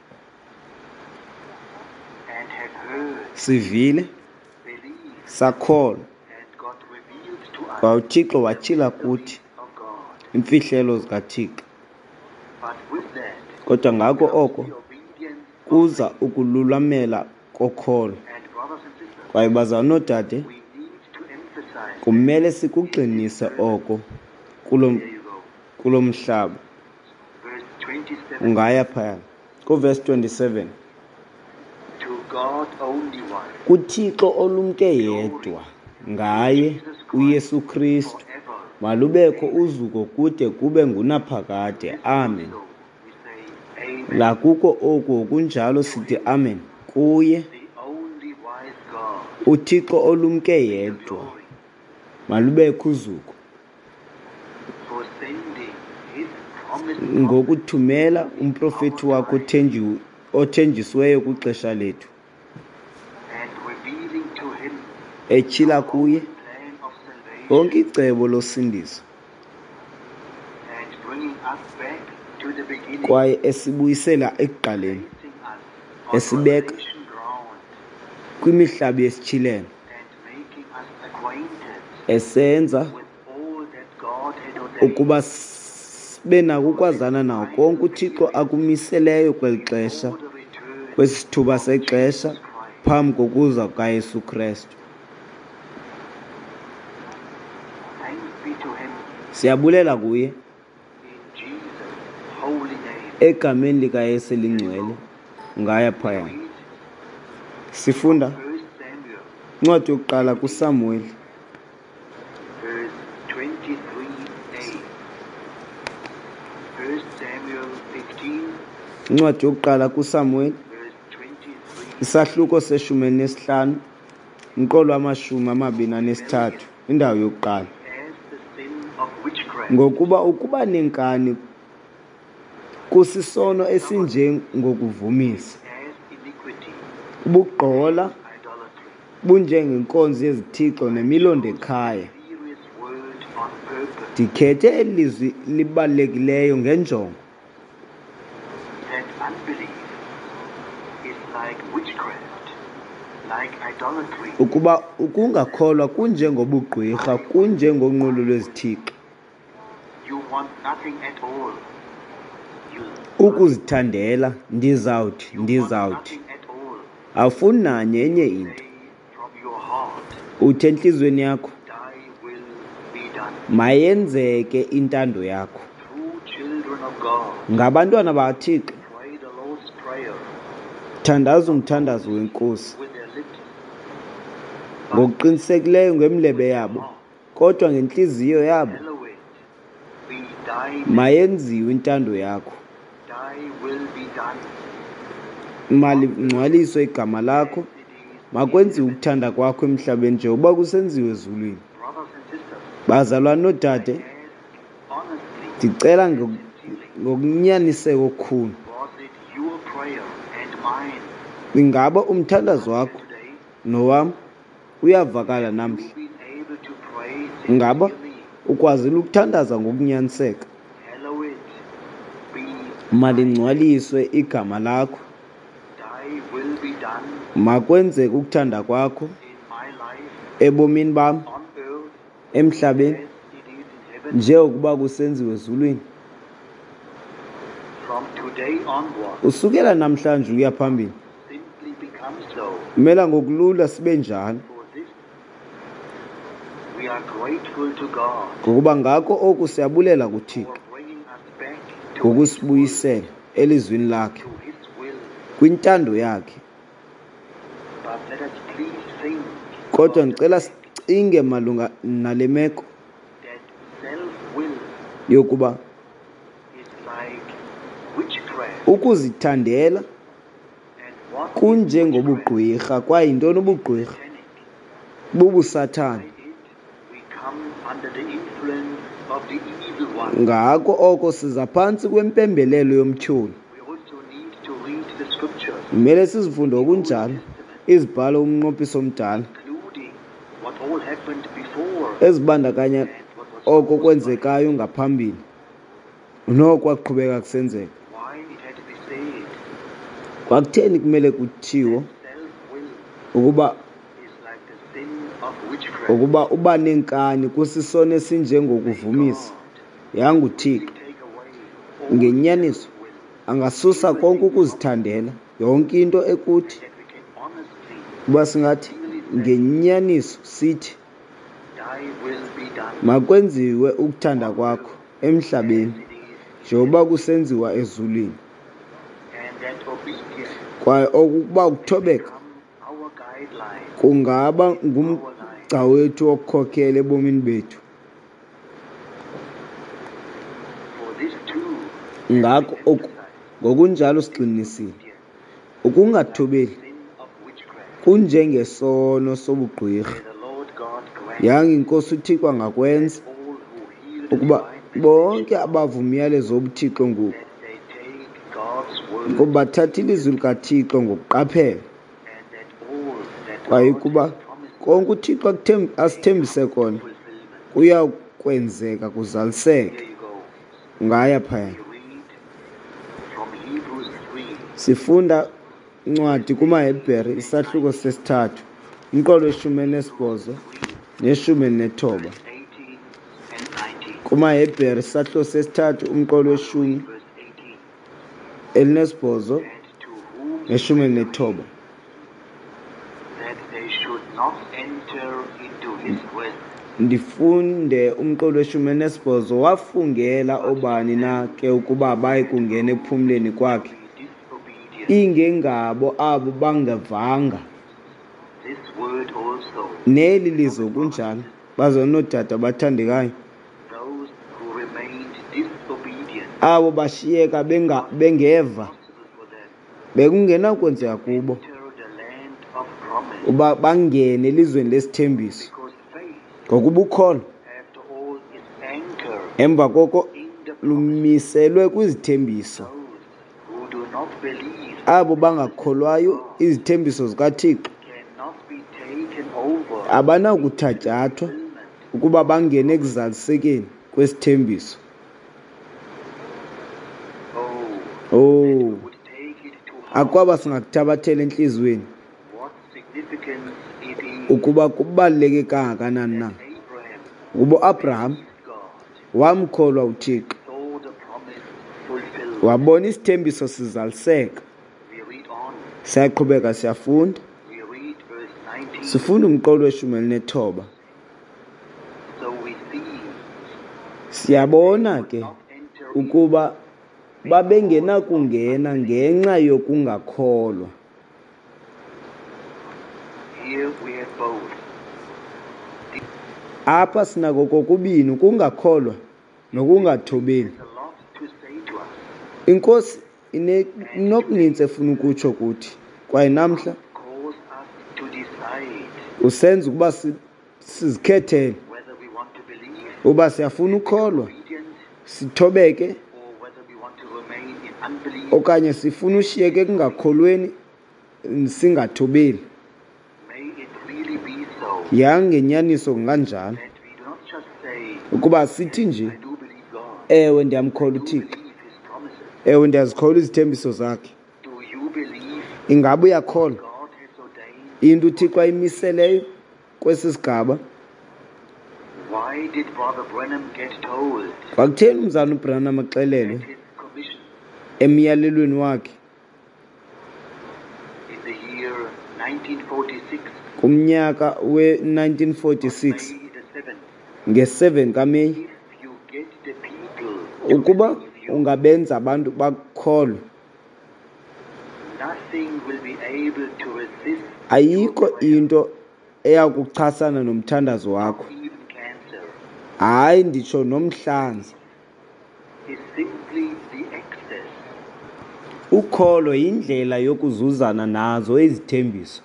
and have heard,
sivile,
believed,
sakholwa,
and got revealed to us
kwaye uThixo watyhila kuthi
of God.
imfihlelo zikaThixo.
But with that,
Kodwa ngako oko
the obedience
kuza ukululamela kokholo,
and brothers and sisters,
kwaye bazalwane noodade,
we need to emphasize.
kumele sikugxinise oko kulo,
There you go.
kulo mhlaba.
Verse twenty-seven.
Ungaya phaya kuverse twenty-seven.
To God only one,
kuThixo olumke yedwa, ngaye uYesu Kristu,
forever.
malubekho uzuko kude kube ngunaphakade. Amen.
So we say, Amen.
Lakuko oku kunjalo sithi amen kuye
The only wise God,
uThixo olumke yedwa,
glory
malubekho uzuko,
for sending His promised
ngokuthumela umprofeti wakho othenjiwe- othenjisiweyo kwixesha lethu,
and revealing to Him
etyhila kuye
plan of salvation,
lonke icebo losindiso,
and bringing us back to the beginning,
kwaye esibuyisela ekuqaleni,
placing us on
esibeka
revelation ground,
kwimihlaba yesitshilelo,
and making us acquainted
esenza
with all that God had ordained
ukuba sibe nako ukwazana nawo konke uThixo akumiseleyo kweli xesha,
for the return
kwesi sithuba sexesha,
of Christ.
phambi kokuza kukaYesu Kristu.
Thanks be to Him
Siyabulela kuye
in Jesus' holy name.
egameni likaYesu elingcwele. Ngaya phaya
Read
sifunda
First Samuel,
incwadi yokuqala kuSamueli,
verse twenty-three a. First Samuel fifteen,
incwadi yokuqala kuSamueli,
verse twenty-three.
isahluko seshumi nesihlanu, umqolo wamashumi amabini anesithathu, indawo yokuqala.
As the sin of witchcraft,
Ngokuba ukuba nenkani kusisono esinje ngokuvumisa,
as iniquity,
ubugqola
idolatry,
bunjengenkonzo yezithixo nemilondo ekhaya.
serious word on purpose,
Ndikhethe eli lizwi libalulekileyo ngenjongo,
that unbelief is like witchcraft, like idolatry,
ukuba ukungakholwa kunjengobugqwirha, kunjengonqulo lwezithixo,
you want nothing at all. You
ukuzithandela ndizawuthi
you want
ndizawuthi
nothing at all.
awufuni nanye enye into,
Say from your heart,
uthi entliziyweni yakho
thy will be done.
mayenzeke intando yakho.
True children of God,
Ngabantwana bakaThixo,
pray the Lord's Prayer
thandaza umthandazo wenkosi
with their lips,
ngokuqinisekileyo ngemlebe yabo, kodwa ngentliziyo yabo
hallowed be thy name,
mayenziwe intando yakho.
thy will be done.
malingcwaliswe igama lakho, makwenziwe ukuthanda kwakho emhlabeni njengoba kusenziwe ezulwini.
Brothers and sisters,
Bazalwane nodade,
ask honestly,
ndicela ngo- ngokunyaniseko okukhulu,
was it your prayer and mine
ingaba umthandazo wakho
today?
nowam uyavakala namhla?
You've been able to pray
Ingaba
sincerely.
ukwazile ukuthandaza ngokunyaniseka?
Hallowed be
Malingcwaliswe igama lakho,
thy will be done
makwenzeke ukuthanda kwakho
in my life
ebomini bam
on earth
emhlabeni
as it is in heaven.
njengokuba kusenziwe ezulwini.
From today onward,
Usukela namhlanje ukuya phambili,
simply become so.
kumela ngokulula sibe njalo,
For this, we are grateful to God
ngokuba ngako oku siyabulela kuThixo
for bringing us back to His, will,
ngokusibuyisela elizwini lakhe
to His will.
kwintando yakhe.
But let us please think
Kodwa ngicela sicinge malunga nale meko
that self-will
yokuba
is like witchcraft.
ukuzithandela
And what is
kunjengobugqwirha. Kwaye yintoni ubugqwirha?
satanic?
Bubusathane.
By it, we come under the influence of the evil one.
Ngako oko siza phantsi kwempembelelo yomtyholi.
We also need to read the scriptures,
Kumele sizifunde okunjalo izibhalo umnqophiso omdala
including what all happened before
ezibandakanya
and what was
oko
supposed
kwenzekayo ngaphambili noko kwaqhubeka kusenzeka.
why it had to be said.
Kwakutheni kumele kuthiwo
Self-will
ukuba
is like the sin of witchcraft.
ukuba uba nenkani kusisono esinjengokuvumisa yanguThixo
Take away all
ngenyaniso
self-will,
angasusa konke ukuzithandela, yonke into ekuthi
that we can honestly,
uba singathi ngenyaniso sithi
thy will be done
makwenziwe ukuthanda kwakho emhlabeni
as it is,
njengoba kusenziwa ezulwini.
and that obedience
Kwaye okukuba ukuthobeka
become our guideline,
kungaba ngumgca wethu wokukhokhela ebomini bethu.
for this too.
Ngakho oku ngokunjalo siqinisile ukungathobeli
Sin of witchcraft.
kunjengesono sobugqwirha.
May the Lord God grant
Yange inkosi uThixo angakwenza
all who hear the
ukuba
divine
bonke abavuma umyalezo wobuThixo ngoku
that they take God's word,
ukuba bathathe ilizwi likaThixo ngokuqaphela,
and that all that the
kwaye
Lord
ukuba
has promised
konke uThixo akuthemb- asithembise kona
fulfillment.
kuyakwenzeka kuzaliseke.
Here you go.
Ngaya phaya
We read from Hebrews three,
sifunda incwadi kumaHebhere isahluko sesithathu umqolo weshumi enesibhozo neshumi elinethoba.
eighteen and nineteen.
kumaHebhere isahluko sesithathu umqolo weshumi
Verse eighteen.
elinesibhozo
And to whom
neshumi elinethoba.
that they should not enter into his rest,
Ndifunde umqolo weshumi enesibhozo. Wafungela obani na ke ukuba baye kungena ephumleni kwakhe,
be disobedient.
ingengabo abo bangavanga.
This word also,
Neli lizwe kunjalo, bazalwane nodade abathandekayo,
those who remained disobedient,
abo bashiyeka benga bengeva,
possible for them,
bekungenakwenzeka kubo
enter the land of promise,
uba bangene elizweni lesithembiso,
because faith,
ngokuba ukholo
after all, is anchored
emva koko
in the promise.
lumiselwe kwizithembiso.
Those who do not believe
Abo bangakholwayo izithembiso zikaThixo
cannot be taken over
abanakuthatyathwa
fulfillment.
ukuba bangene ekuzalisekeni kwesithembiso.
Oh,
Oh,
would take it to heart
akwaba singakuthabathela enhliziyweni
what significance it is
ukuba kubaluleke kangakanani na
Abraham,
ukuba uAbraham
God,
wamkholwa uThixo,
saw the promise fulfilled.
wabona isithembiso sizaliseka.
We read on.
Siyaqhubeka siyafunda,
We read verse nineteen.
sifunda umqolo weshumi elinethoba.
So we see
Siyabona ke
not enter in
ukuba babengenakungena ngenxa yokungakholwa.
here we have both.
Apha sinako kokubini, ukungakholwa nokungathobeli.
There's a lot to say to us.
Inkosi ine- inokuninzi efuna ukutsho kuthi kwaye namhla
calls us to decide
usenza ukuba si- sizikhethele
whether we want to believe,
uba siyafuna ukholwa
obedient,
sithobeke
or whether we want to remain in unbelief.
okanye sifuna ushiyeke ekungakholweni singathobeli.
May it really be so
Yangenyaniso kunganjalo
that we do not just say,
ukuba sithi nje
I do believe God,
ewe ndiyamkholwa
I do
uThixo,
believe His promises.
ewe ndiyazikholwa izithembiso zakhe.
Do you believe
Ingabe uyakholwa
God has ordained?
into uThixo ayimiseleyo kwesi sigaba?
Why did Brother Brenham get told
Wakutheni umzana uBranham axelelwe
that his commission
emyalelweni wakhe
in the year nineteen forty-six,
kumnyaka we-nineteen forty-six
May the seventh,
nge-seven kaMeyi,
if you get the people to
ukuba
believe you,
ungabenza abantu bakholwe,
nothing will be able to resist
ayikho
your prayer,
into eyakuchasana nomthandazo wakho,
even cancer.
hayi nditsho nomhlanzi.
Is simply the excess.
Ukholo yindlela yokuzuzana nazo izithembiso,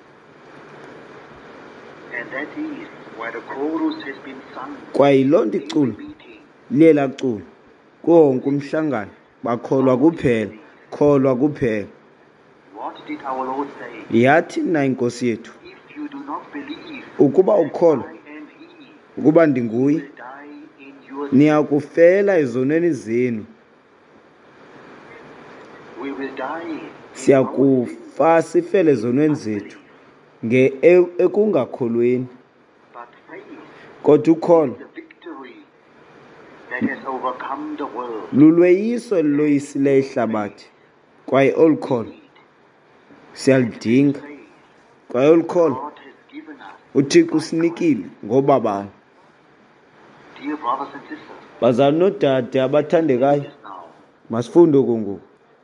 And that is why the chorus has been sung
kwaye yiloo nto
in
iculo
the meeting.
liye laculo kuwo wonke umhlangano, bakholwa kuphela, kholwa kuphela.
What did our Lord say?
Yathi na inkosi yethu,
If you do not believe
ukuba
that
ukholwa
I am He,
ukuba
you
ndinguye,
will die in your sin.
niyakufela ezonweni zenu,
We will die in our sin.
siyakufa sifele ezonweni zethu nge e- ekungakholweni.
But faith
Kodwa ukholo
is the victory that has overcome the world.
lulweyiso eliloyisileyo ihlabathi, kwaye olu kholo siyaludinga,
Faith
kwaye olu kholo
God has given us.
uThixo usinikile ngoba bani.
Dear brothers and sisters,
Bazali nodade abathandekayo,
just now,
masifunde oku ngoku.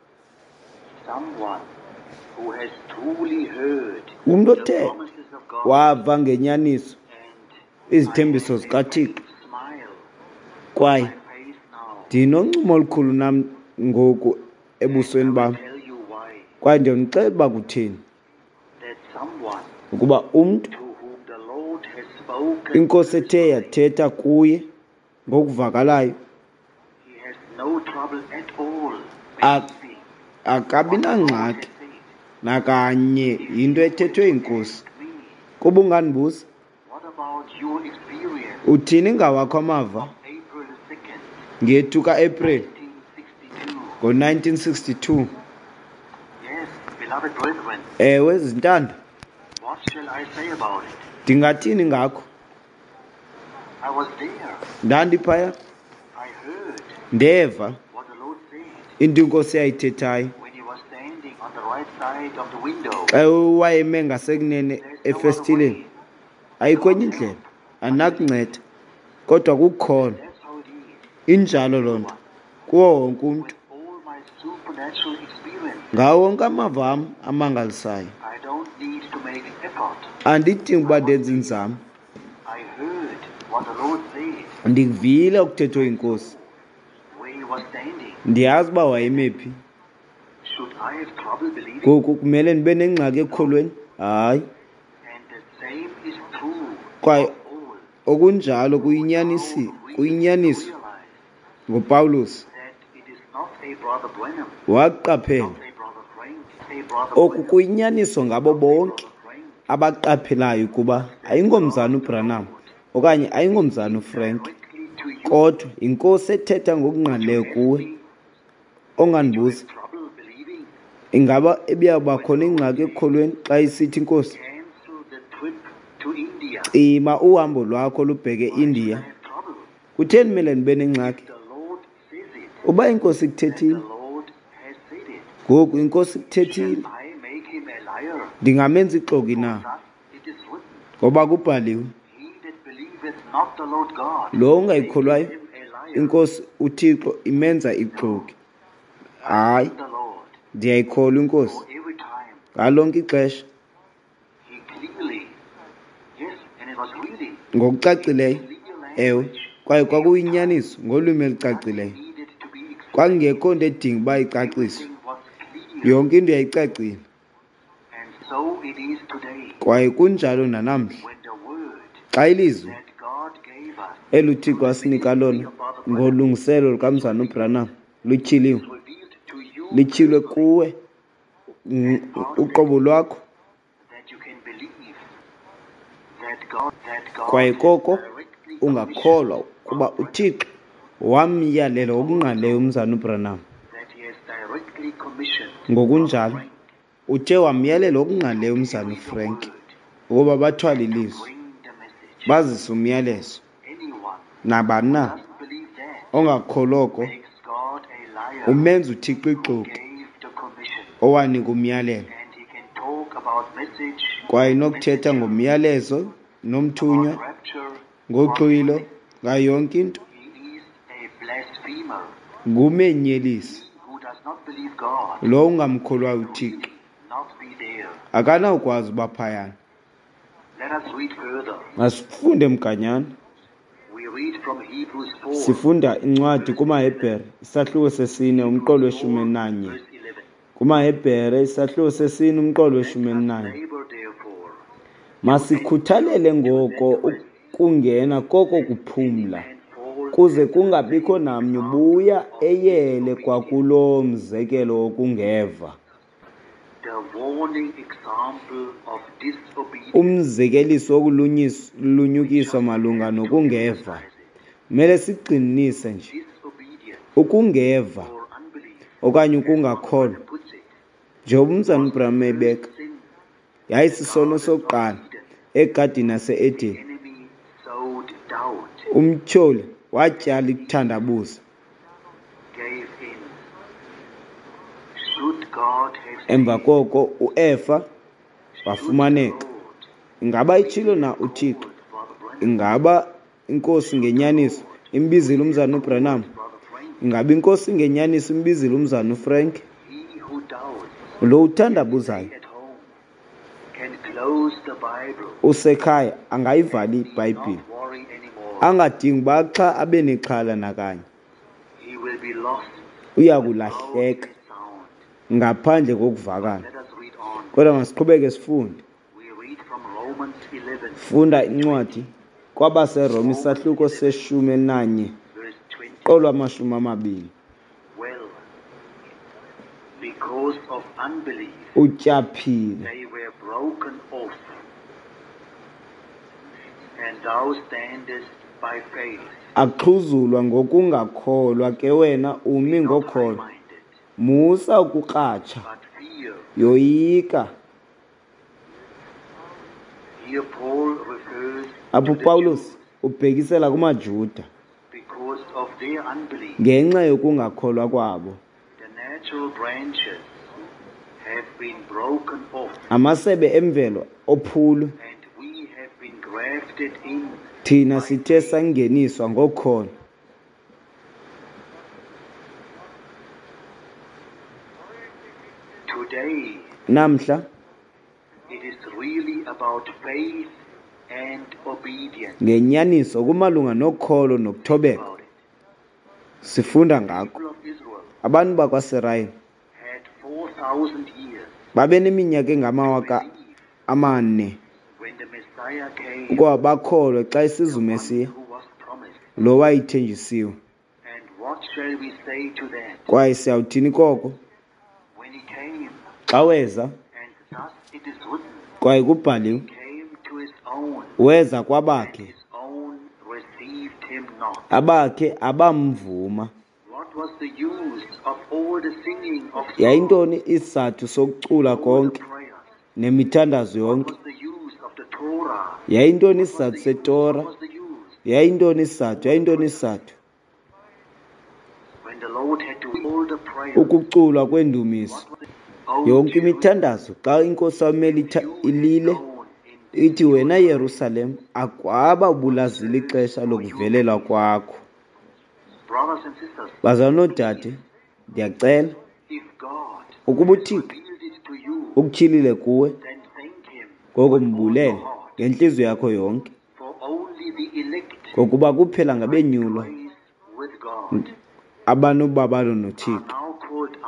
someone who has truly heard
Umuntu
the
othe
promises of God
wava ngenyaniso
and
izithembiso
I have a
zikaThixo,
faint smile
kwaye
on my face now.
ndinoncumo olukhulu nam ngoku
And
ebusweni
I
bam,
will tell you why.
kwaye ndiyonixelela uba kutheni.
That someone
Ukuba umntu
to whom the Lord has spoken,
inkosi ethe yathetha kuye ngokuvakalayo,
he has no trouble at all
Ah,
believing
akabi
what the Lord
nangxaki
has said.
nakanye yinto ethethwe yinkosi.
Me,
Kuba ungandibuza,
what about your experience
uthini ngawakho amava
of April second,
ngethu ka-April
nineteen sixty-two?
ngo-nineteen sixty-two?
Yes, beloved brethren,
Ewe zintanda,
what shall I say about it?
ndingathini ngakho?
I was there.
Ndandiphaya,
I heard
ndeva
what the Lord said
into inkosi yayithethayo
when he was standing on the right side of the window.
xa wayeme ngasekunene efestileni. Ayikho enye indlela, anakunceda, kodwa kukhona.
That's how it is.
Injalo loo nto kuwo wonke umntu.
With all my supernatural experience,
Ngawo wonke amava am amangalisayo,
I don't need to make effort.
andidingi uba ndenze inzame.
I heard what the Lord said
Ndikuvile ukuthethwa yinkosi,
where he was standing.
ndiyazi uba wayeme phi.
Should I have trouble believing?
Ngoku kumele ndibe nengxaki ekukholweni? Hayi,
And the same is true
kwaye
of all.
okunjalo kuyinyanisi kuyinyaniso
Realize
ngopawulos
that it is not a brother Brenham,
waqaphela
not a brother Frank, a brother
oku
Brenham,
kuyinyaniso ngabo bonke
brother Frank,
abaqaphelayo ukuba ayingomzana uBranham okanye ayingomzana uFrank,
directly to you.
kodwa inkosi ethetha ngokungqalileyo kuwe. Ongandibuza,
Trouble believing?
ingaba ebiyawuba khona ingxaki ekukholweni xa isithi inkosi,
Cancel the trip to India.
cima uhambo lwakho lubheke India?
I have trouble.
Kutheni mele ndibe nengxaki?
The Lord says it.
Uba inkosi
The
ikuthethile,
Lord has said it.
ngoku inkosi ikuthethile,
Shall I make him a liar?
ndingamenza ixoki na?
Thus it is written,
Ngoba kubhaliwe,
he that believeth not the Lord God,
lo ungayikholwayo
maketh him a liar.
inkosi uThixo imenza ixoki. Hayi,
The Lord,
ndiyayikholwa inkosi
for every time,
ngalonke ixesha,
he clearly, yes, and it was really
ngokucacileyo.
clear
Ewe,
language,
kwaye kwakuyinyaniso ngolwimi elicacileyo,
needed to be explained.
kwangekho nto edinga uba icaciswe.
Everything
yonke into yayicacile.
And so it is today.
Kwaye kunjalo nanamhla.
When the word
Xa ilizwi
that God gave us
eluthixo asinika lona ngolungiselo lukamzana uBranham lutyhiliwe,
is revealed to you
lityhilwe
personally,
kuwe mm, uqobo lwakho,
that you can believe that God, that God
kwaye
has
koko
directly
ungakholwa
commissioned
kuba
Brother Branham,
uthixo wamyalela okungqaleyo umzana uBranham.
that he has directly commissioned
Ngokunjalo
Brother Frank
uthe wamyalela okungqaleyo umzana
carry the
uFrank
word,
ukuba bathwale ilizwi,
bring the message.
bazise umyalezo.
Anyone
Nabani
who
na
doesn't believe that
ongakholoko
makes God a liar
umenza uthixo
who
ixoki
gave the commission.
owanika umyalelo.
And he can talk about message,
Kwaye nokuthetha
messenger,
ngomyalezo nomthunywa
about rapture,
ngoxhwilo
prophecy.
ngayo yonke into.
He is a blasphemer.
Ngumenyelisi
He who does not believe God
lo ungamkholwa
will
uthixo
not be there.
akanawukwazi uba phayana.
Let us read further.
Masifunde mganyana.
We read from Hebrews four,
Sifunda incwadi kumaHebhere isahluko sesine umqolo weshumi elinanye.
verse eleven.
kumaHebhere isahluko sesine umqolo weshumi elinanye.
Labor therefore,
Masikhuthalele ngoko ukungena koko kuphumla,
and fall
kuze kungabikho namnye ubuya eyele kwakulo mzekelo wokungeva.
the warning example of disobedience.
Umzekeliso wokulunyukiswa malunga nokungeva. Mele sigcinise nje
Disobedience
ukungeva
or unbelief.
okanye ukungakholwa.
Puts it.
Njengoba umzana uBranham ebeka,
Sin
yayisisono sokuqala egadini yase-Edeni.
enemy sowed doubt,
Umtyholi watyala ikuthandabuza.
gave in. Should God have
Emva koko uEfa wafumaneka.
Lord,
Ingaba itshilo na uThixo?
Father Branham,
Ingaba inkosi ngenyaniso imbizile umzana uBranham?
Brother Frank,
Ingaba inkosi ngenyaniso imbizile umzana uFrank?
he who doubts
Lo uthandabuzayo
at home can close the Bible,
usekhaya angayivala iBhayibhile,
not worry anymore.
angadingi uba xa abe nexhala nakanye.
He will be lost
Uya
without
kulahleka
a sound.
ngaphandle kokuvakala.
Let us read on.
Kodwa masiqhubeke sifunde.
We read from Romans eleven,
Funda incwadi kwabaseRoma isahluko seshumi elinanye
verse twenty.
qolo amashumi amabili.
Well, because of unbelief,
Utyaphile
they were broken off. And thou standest by faith,
axhuzulwa ngokungakholwa ke wena umi
not
ngokholwa.
high-minded,
Musa ukukratsha,
but fear.
yoyika.
Here Paul refers
Apho
to the Jews
Paulus ubhekisela kumaJuda
because of their unbelief.
ngenxa yokungakholwa kwabo.
The natural branches have been broken off,
Amasebe emvelo ophulu,
and we have been grafted in.
thina sithe sangeniswa ngokholo.
Today,
Namhla
it is really about faith and obedience.
ngenyaniso kumalunga nokholo nokuthobeka.
About it.
Sifunda ngako.
People of Israel
Abantu bakwaSirayeli
had four thousand years
babe neminyaka engamawaka amane
when the Messiah came,
ukuba bakholwe xa
the
isizume
one
siya,
who was promised.
lo wayithenjisiwe.
And what shall we say to that?
Kwaye siyawuthini koko
When he came,
xa weza,
and thus it is written,
kwaye kubhaliwe,
came to his own,
weza
and
kwabakhe,
his own received him not.
abakhe abamvuma.
What was the use of all the singing of songs,
Yayintoni isizathu sokucula
all the
konke
prayers?
nemithandazo
What
yonke?
was the use of the Torah?
Yayintoni
What was
isizathu
the use?
seTora?
What was the use?
Yayintoni isizathu? Yayintoni isizathu?
When the Lord had to all the prayers,
Ukuculwa kwendumiso.
what was it? Oh,
Yonke
Jerusalem,
imithandazo xa inkosi yamele
you had
ilile,
known in
ithi wena Yerusalem akwaba ubulazile ixesha lokuvelelwa kwakho.
brothers and sisters,
Bazalwane oodade, ndiyacela
if God
ukuba
has
uThixo
revealed it to you,
ukutyhilile kuwe,
then thank Him
ngoko mbulele ngentliziyo yakho yonke,
for only the elect
ngokuba kuphela ngabenyulwa
grace with God
abanobabalo
are
noThixo
now called out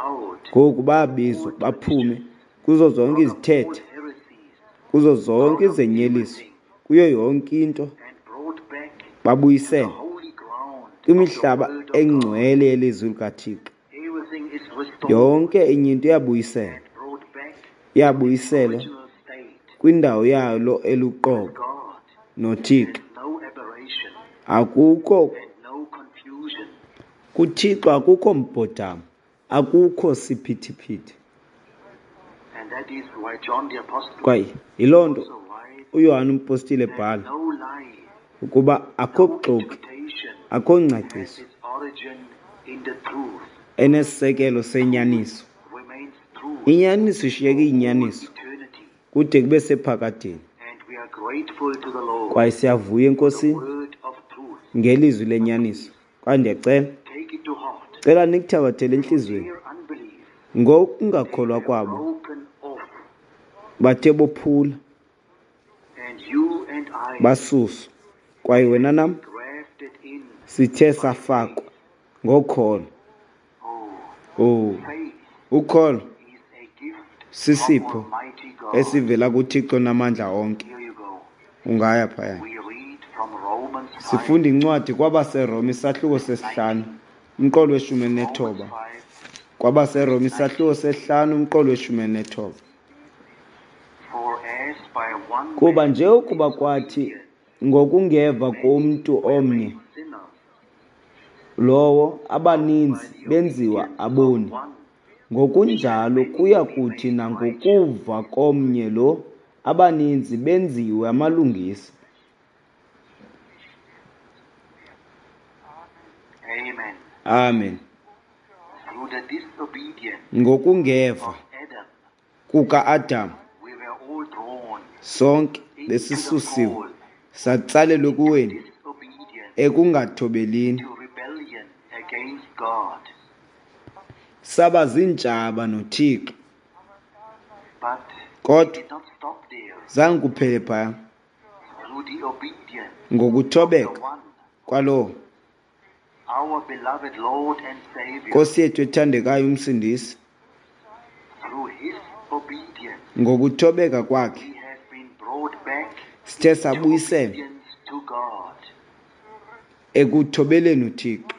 ngoku babizwa baphume kuzo zonke izithethe,
all heresies,
kuzo zonke izenyeliso, kuyo yonke into,
and brought back the
babuyisele
holy ground of the
kwimihlaba
word of God.
engcwele yelizwi likaThixo.
Everything is restored
Yonke enye into yabuyisela,
and brought back
yabuyiselwa
original state
kwindawo yayo lo eluqobo
with God.
noThixo.
No aberration
Akukho
and no confusion.
kuThixo, akukho mbhodamo, akukho siphithiphithi.
And that is why John the Apostle
Kwaye yiloo nto
also writes
uYohane umpostile
that
ebhala
no lie,
ukuba akho
no
buxoki,
interpretation
akho
has
ngcaciso
its origin in the truth,
enesisekelo senyaniso.
remains true
Inyaniso ishiyeke iyinyaniso
eternity.
kude kube sephakadeni.
And we are grateful to the Lord
Kwaye siyavuya
for the
enkosini
word of truth.
ngelizwi lenyaniso. Kwaye ndiyacela
Take it to heart.
cela nikuthabathele entliziyweni.
Their unbelief
Ngokungakholwa kwabo
broken off,
bathe bophula
and you and I
basuswa, kwaye wena nam
grafted in.
sithe safakwa ngokholo.
Oh,
Oh,
faith
ukholo
is a gift
sisipho
from Almighty God.
esivela kuThixo namandla onke.
Here you go.
Ungaya phaya.
We read from Romans five,
Sifunda incwadi kwabaseRoma isahluko sesihlanu umqolo weshumi
Romans
nethoba.
five,
KwabaseRoma isahluko sesihlanu umqolo weshumi nethoba.
for as by one
Kuba
man
nje ukuba kwathi ngokungeva komntu omnye
sinners,
lowo abaninzi benziwa aboni,
one
ngokunjalo kuya kuthi nangokuva komnye lo abaninzi benziwe amalungisa.
Amen.
Amen.
Through the disobedience
Ngokungeva
of Adam,
kuka-Adam
we were all drawn
sonke
into the
besisusiwe
fall,
satsalelwa kuweni
disobedience
ekungathobelini,
to rebellion against God.
saba zintshaba noThixo.
But
Kodwa
did not stop there.
zange kuphele phaya.
Through the obedience
Ngokuthobeka
of the one,
kwalowo
our beloved Lord and Savior,
Nkosi yethu ethandekayo umsindisi,
through his obedience,
ngokuthobeka kwakhe
we have been brought back
sithe
into
sabuyiselwa
obedience to God,
ekuthobeleni uThixo,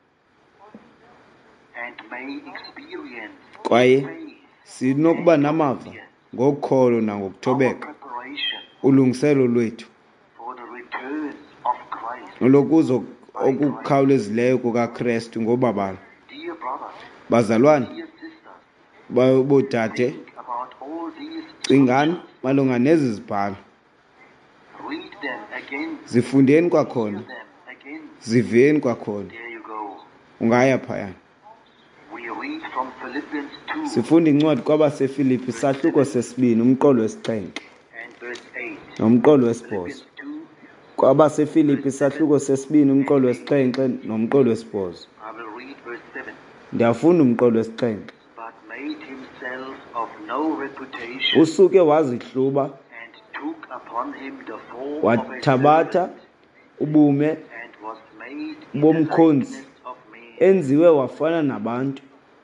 and may experience
kwaye
faith,
sinokuba namava ngokholo
our
nangokuthobeka,
preparation
ulungiselo lwethu
for the return of Christ.
lokuzo okukhawulezileyo kukaKristu ngobabalo.
Dear brothers,
Bazalwane,
dear sisters,
boodade,
think about all these
cingani
scriptures.
malunga nezi zibhalo,
Read them again,
zifundeni
hear
kwakhona,
them again.
ziveni kwakhona.
There you go.
Ungaya phayana.
We read from Philippians two
Sifunda incwadi kwabaseFilipi isahluko sesibini umqolo wesixhenxe
and verse eight.
nomqolo wesibhozo.
Philippians two,
KwabaseFilipi isahluko sesibini umqolo wesixhenxe nomqolo wesibhozo.
I will read verse seven.
Ndiyafunda umqolo wesixhenxe.
But made himself of no reputation,
Usuke wazihluba
and took upon him the form of a
wathabatha
servant,
ubume
and was made in the
bomkhonzi,
likeness of men.
enziwe wafana nabantu.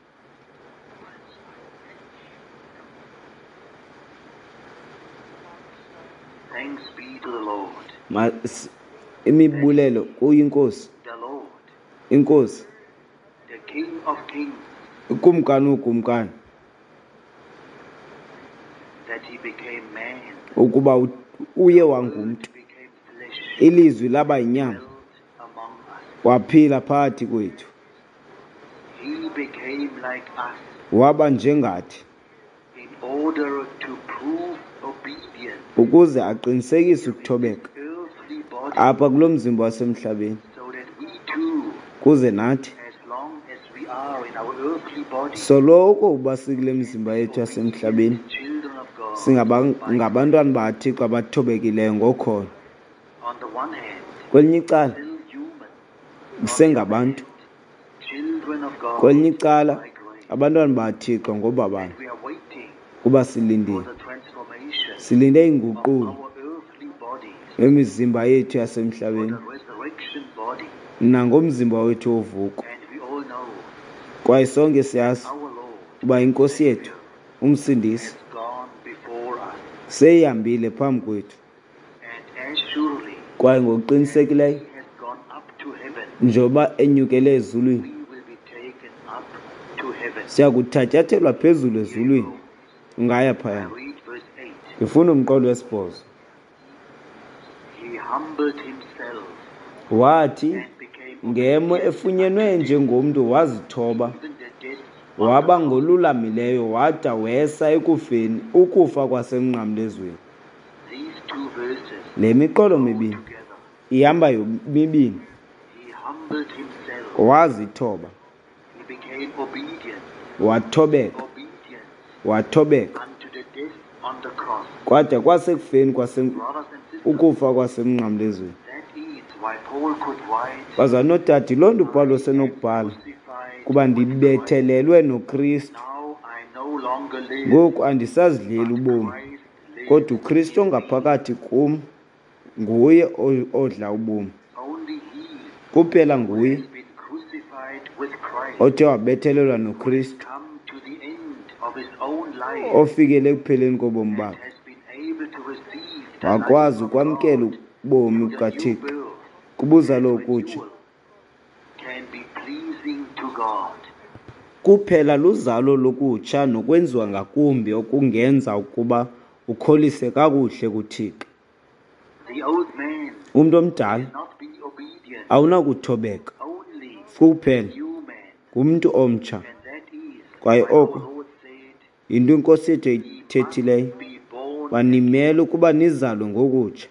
Thanks be to the Lord.
Ma- s- Imibulelo kuyinkosi,
The Lord,
inkosi,
the King of kings,
ukumkani ukumkani,
that he became man,
ukuba u- uye wangumntu,
became flesh,
ilizwi laba yinyama,
dwelt among us.
waphila phakathi kwethu,
He became like us
waba njengathi,
in order to prove obedience
ukuze aqinisekise ukuthobeka
earthly body,
apha kulo mzimba wasemhlabeni,
so that we too,
kuze nathi
as long as we are in our earthly body,
soloko uba sikule mzimba yethu yasemhlabeni,
children of God,
singaba- ngabantwana bakaThixo abathobekileyo ngokholo.
on the one hand,
Kwelinye icala
still human,
sengabantu,
children of God,
kwelinye icala
by grace.
abantwana bakaThixo ngobabalo,
We are waiting
kuba
for
silindile
the transformation
silinde
of
inguqulo
our earthly bodies,
yemizimba yethu
for
yasemhlabeni
the resurrection body.
nangomzimba wethu wovuko.
And we all know
Kwaye sonke siyazi
our Lord
uba inkosi yethu umsindisi
has gone before us,
seyihambile phambi kwethu,
and as surely
kwaye ngokuqinisekileyo
he has gone up to heaven,
njengoba enyukele ezulwini,
we will be taken up to heaven.
siya kuthatyathelwa phezulu ezulwini. Ungaya
I
phaya.
read verse eight.
Ngifuna umqolo wesibhozo.
He humbled himself
Wathi
and became
ngemo
obedient
efunyenwe njengomntu wazithoba,
even the death
waba ngolulamileyo wada wesa ekufeni, ukufa kwasemnqamlezweni.
These two verses
Le miqolo
go
mibini
together.
ihamba yomibini.
He humbled himself.
Wazithoba,
He became obedient.
wathobeka,
Obedient
wathobeka
unto the death on the cross.
kwada kwasekufeni kwasem
Brothers and sisters,
ukufa kwasemnqamlezweni.
that is why Paul could write,
Bazalwane nodade, loo nto uPawulo senokubhala
crucified
kuba
with Christ.
ndibethelelwe noKristu.
Now I no longer live,
Ngoku andisazidleli ubomi,
Christ lives
kodwa uKristu ongaphakathi kum nguye o- odla ubomi.
only he
Kuphela nguye
has been crucified with Christ,
othe wabethelelwa noKristu,
come to the end of his own life,
ofikele ekupheleni kobomi bakhe,
has been able to receive the
wakwazi
life of
ukwamkela
God.
ubomi
The new
bukaThixo
birth
kubuzalo okutsha.
renewal can be pleasing to God.
Kuphela luzalo lokutsha nokwenziwa ngakumbi okungenza ukuba ukholise kakuhle kuThixo.
The old man
Umntu omdala
will not be obedient,
awunakuthobeka,
only
kuphela
new man,
ngumntu omtsha.
and that is
Kwaye
why our
oko
Lord said,
yinto inkosi yethu
"Ye must
eyithethileyo,
be born
banimele ukuba nizalwe ngokutsha,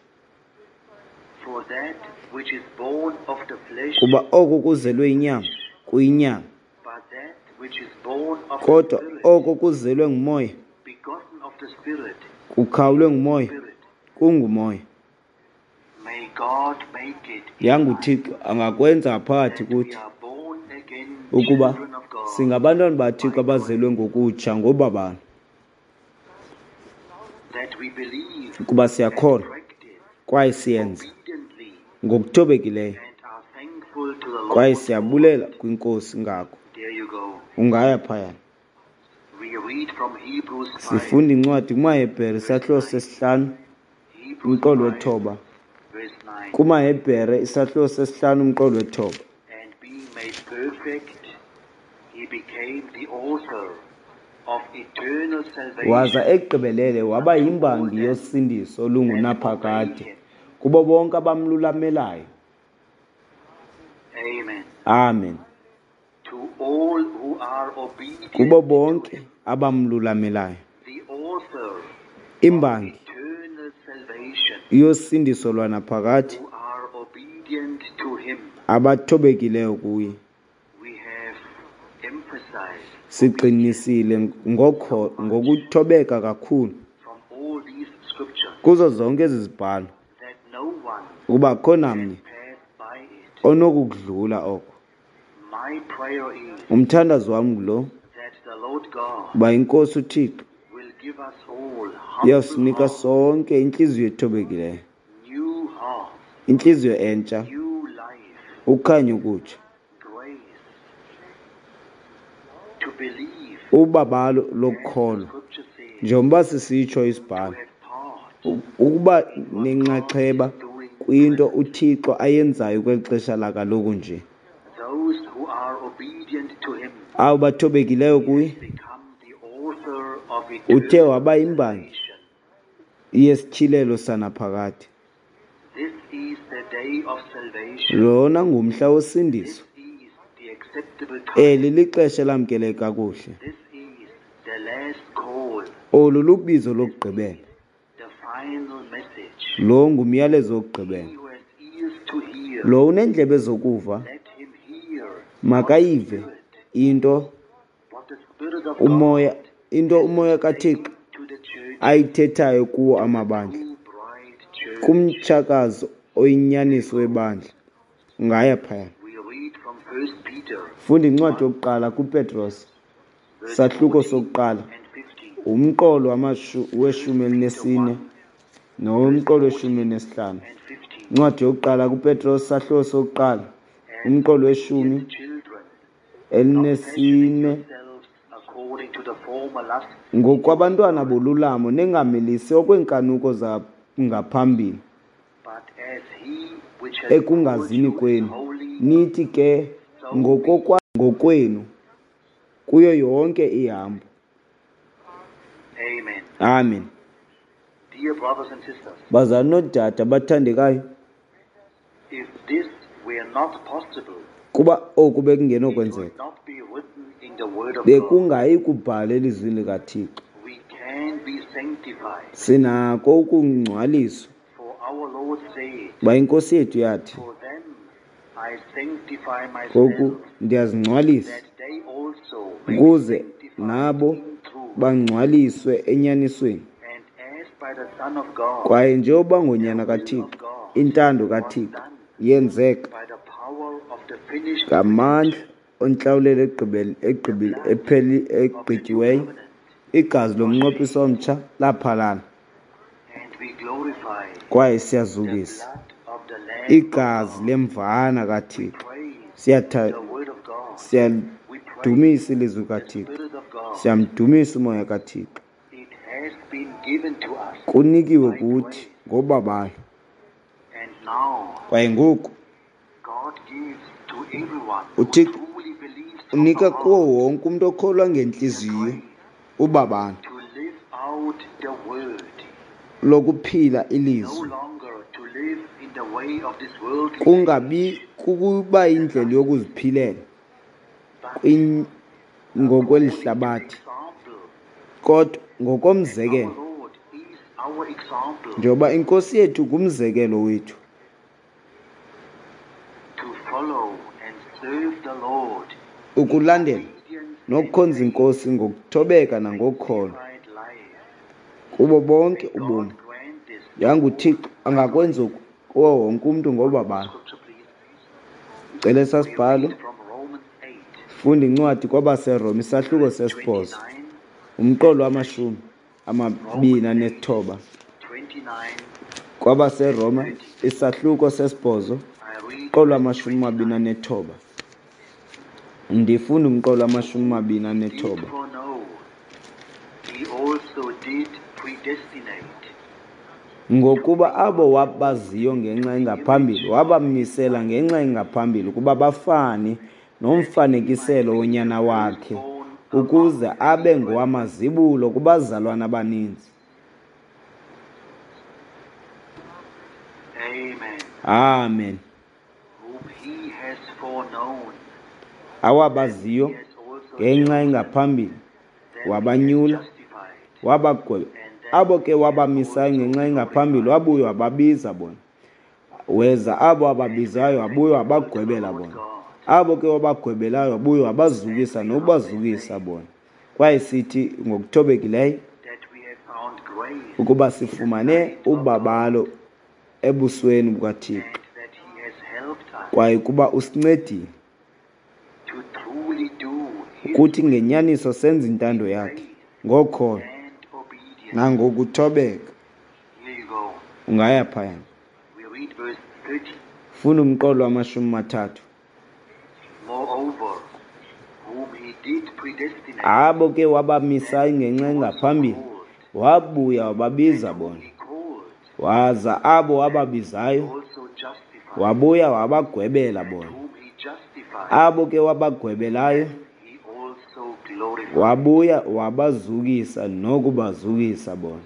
for that which is born of the flesh,
kuba oku kuzelwe inyama kuyinyama,
but that which is born of the
kodwa
Spirit,
oku kuzelwe ngumoya
begotten of the Spirit,
kukhawulwe ngumoya
Spirit.
kungumoya.
May God make it
Yangu Thixo angakwenza ngaphakathi
that we
kuthi
are born again
ukuba
children of God.
singabantwana baThixo abazelwe ngokutsha ngobabani,
That we believe
ukuba
and
siyakholwa
practice
kwaye siyenza
obediently
ngokuthobekileyo,
and are thankful to the
kwaye
Lord.
siyabulela kwinkosi ngako.
There you go.
Ungaya phaya.
We read from Hebrews five,
Sifunda incwadi kumaHebhere isahluko sesihlanu
Hebrews
umqolo
five,
wethoba.
verse nine.
KumaHebhere isahluko sesihlanu umqolo wethoba.
And being made perfect, he became the author of eternal salvation.
Waza ekugqibelele waba yimbangi yosindiso olungunaphakade kubo bonke abamlulamelayo.
Amen.
Amen.
To all who are obedient,
Kubo bonke abamlulamelayo.
the author
Imbangi
eternal salvation,
yosindiso lwanaphakade
who are obedient to him.
abathobekileyo kuye.
We have emphasized
Siqinisile ngokho ngokuthobeka kakhulu
from all these scriptures
kuzo zonke ezi zibhalo
that no one
ukuba khona mnye
passed by it.
onokukudlula oko.
My prayer is
Umthandazo wami ngulo,
that the Lord God
uba inkosi uThixo
will give us all
iyasinika
humble hearts,
sonke inhliziyo ethobekileyo,
new hearts,
inhliziyo entsha,
new life,
ukhanya ukutsha,
grace to believe
ubabalo
as the
lokukholwa,
scripture says,
njengoba sisitsho
to
isibhalo,
have part
u- ukuba nenxaxheba kwinto uThixo ayenzayo kweli xesha lakaloku nje.
those who are obedient to him
Abo bathobekileyo kuye
become the author of
uthe
eternal
waba imbangi
salvation.
yesithilelo sanaphakade.
This is the day of salvation.
Lona ngumhla wosindiso.
This is the acceptable time.
Eli lixesha lamkeleka kakuhle.
This is the last call,
Olu lubizo lokugqibela.
the final message.
Lo ngumyalezo
He
wokugqibela.
who has ears to hear,
Lo unendlebe zokuva
let him hear
makayive into
what the Spirit of
umoya
God
into umoya kaThixo
to the church,
ayithethayo kuwo amabandla,
true bride church.
kumtshakazo oyinyaniso webandla. Ungaya phaya.
We read from First Peter,
Funda incwadi yokuqala kuPetros
verse
sahluko
fourteen
sokuqala
and fifteen.
umqolo wamashu- weshumi elinesine nomqolo weshumi elinesihlanu.
And fifteen.
Incwadi yokuqala kuPetros sahluko sokuqala umqolo weshumi
Children,
elinesine
yourselves according to the the former lusts,
ngokwabantwana bolulamo ningamelisi okwenkanuko zangaphambili
but as he which has
ekungazini
called you
kwenu,
is holy,
nithi ke ngokokwa ngokwenu kuyo yonke ihambo.
Amen.
Amen.
Dear brothers and sisters,
Bazali nodade abathandekayo,
if this were not possible,
kuba oku
it
bekungenokwenzeka,
would not be written in the Word of God.
bekungayi kubhala elizwini likaThixo.
We can be sanctified,
Sinako ukungcwaliswa,
for our Lord said,
ba inkosi yethu yathi,
for them I sanctify
ngoku
myself,
ndiyazingcwalisa
that they also may be
ukuze
sanctified
nabo
in truth.
bangcwaliswe enyanisweni.
And as by the Son of God,
Kwaye njengoba ngonyana kaThixo, intando kaThixo yenzeka
by the power of the finished
ngamandla ontlawulelo egqibel- egqibi- epheli- egqityiweyo, igazi lomnqophiso omtsha laphalana,
and we glorify
kwaye
the
siyazukisa
blood of the Lamb.
igazi lemvana kaThixo.
Praise
Siyatha-
the Word of God. We praise
siyalidumisa ilizwi
the
kaThixo,
Spirit of God.
siyamdumisa umoya kaThixo.
It has been given to us.
Kunikiwe kuthi ngobabayo,
And now
kwaye ngoku
God gives to everyone who
uThixo
truly believes from
unika
the
kuwo
heart
wonke umuntu okholwa ngentliziyo ubabani
to live out the Word.
lokuphila
No
ilizwi,
longer to live in the way of this world,
kungabi kukuba indlela yokuziphilela
but
kwin- ngokweli hlabathi,
example.
kodwa ngokomzekelo,
Our Lord is our example
njengoba inkosi yethu ngumzekelo wethu,
to follow and serve the Lord.
ukulandela
Obedience
nokukhonza inkosi ngokuthobeka nangokholo
and life.
kubo bonke ubomi.
God grant this.
yanguThixo angakwenza oku kuwo wonke umntu ngobabani.
Scripture, please.
Cele
We
sasibhalo,
read from Romans eight,
funda incwadi kwabaseroma isahluko sesibhozo,
twenty-nine,
umqolo wamashumi amabini anesithoba.
twenty-nine.
Kwabaseroma isahluko sesibhozo,
I read
umqolo wamashumi amabini anethoba. Ndifunda umqolo wamashumi amabini
did
anethoba.
foreknow, he also did predestinate
Ngokuba abo wabaziyo ngenxa engaphambili wabamisela ngenxa engaphambili ukuba bafane nomfanekiselo wonyana wakhe, ukuze abe ngowamazibulo kubazalwana abaninzi.
Amen.
Amen.
Whom he has foreknown,
Awabaziyo
he has also
ngenxa engaphambili
them
wabanyula,
justified,
wabagweba. Abo ke wabamisayo ngenxa engaphambili wabuya wababiza bona. Weza abo ababizayo wabuya wabagwebela bona. Abo ke wabagwebelayo wabuya wabazukisa nobazukisa bona. Kwaye sithi ngokuthobekileyo
that we have found grace,
ukuba sifumane ubabalo ebusweni bukaThixo,
and that he has helped us
kwaye kuba usincedile
to truly do his
ukuthi ngenyaniso senze intando yakhe ngokholo
and obedience.
nangokuthobeka.
Here you go.
Ungaya phayana,
We read verse thirty.
funa umqolo wamashumi mathathu.
Moreover, whom he did predestinate,
Abo ke wabamisayo ngenxa engaphambili wabuya wababiza bona.
he called,
Waza abo wababizayo
also justified.
wabuya wabagwebela bona.
Whom he justified,
Abo ke wabagwebelayo
he also glorified.
wabuya wabazukisa nokubazukisa bona.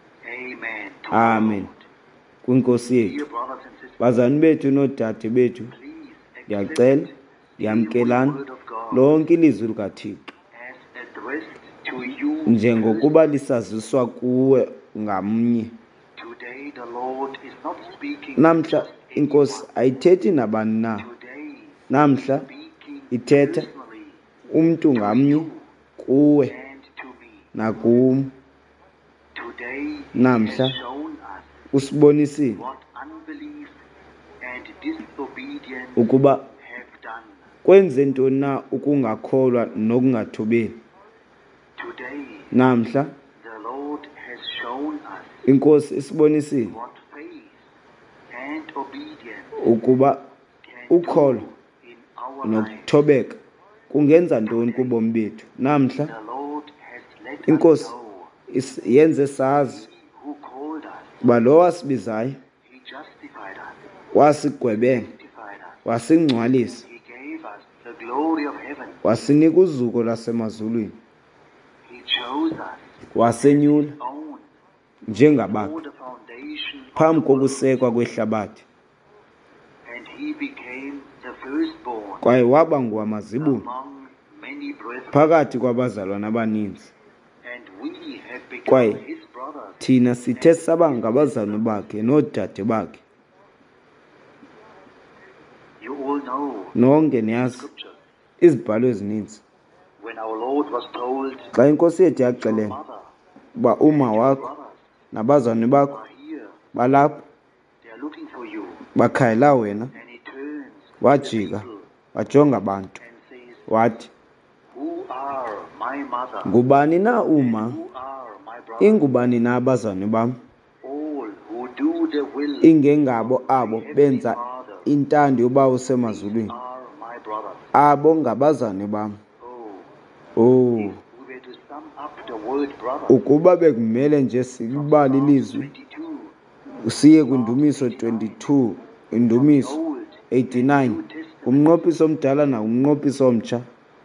Amen. To
Amen.
God.
Kwinkosi
Dear
yethu,
brothers and sisters,
bazalwane bethu nodade bethu,
please accept
ndiyacela
the
yamkelani
word of God
lonke ilizwi likaThixo
as addressed to you.
njengokuba lisaziswa kuwe ngamnye.
Today the Lord is not speaking
Namhla
just
inkosi
anyone.
ayithethi nabani na.
Today
Namhla
speaking
ithetha
personally
umntu ngamnye kuwe
and to me.
nakum.
Today he
Namhla
has shown us
usibonisile
what unbelief and disobedience
ukuba
have done.
kwenze ntoni na ukungakholwa nokungathobeli.
Today
Namhla
the Lord has shown us
inkosi isibonisile
what faith and obedience
ukuba
can
ukholo
do in our lives.
nokuthobeka kungenza ntoni kubomi bethu. Namhla
The Lord has let us
inkosi
know
is- yenze sazi
who called us.
uba lo wasibizayo
He justified us,
wasigwebela
sanctified us.
wasingcwalisa
He gave us the glory of heaven.
wasinika uzuko lwasemazulwini
He chose us,
wasenyula
own,
njengabakhe
before the foundation of
phambi
the world.
kokusekwa kwehlabathi
And he became the firstborn
kwaye waba nguwamazibuni
among many brethren.
phakathi kwabazalwana abaninzi
And we have become
Kwaye,
his brothers.
thina sithe saba ngabazalwane bakhe noodade bakhe
You all know
nonke niyazi
scriptures.
izibhalo ezininzi
When our Lord was told,
xa inkosi yethu
your
yaxelela
mother,
uba uma
your
wakho
brothers
nabazalwane bakho
are here,
balapho
they are looking for you.
bakhayela wena
And he turns to the
wajika
people
wajonga abantu
and says,
wathi
who are my mother?
ngubani na uma
Who are my brothers?
ingubani na abazalwane bam
All who do the will
ingengabo
of my
abo
heavenly
benza
Father.
intando yoba
These
usemazulwini
are my brothers.
abo ngabazalwane bam
Oh,
oh
if we were to sum up the word brother,
ukuba bekumele nje silibali ilizwi
twenty-two,
siye kwindumiso twenty-two indumiso
Old
eighty-nine
New Testament,
umnqophiso omdala nakumnqophiso omtsha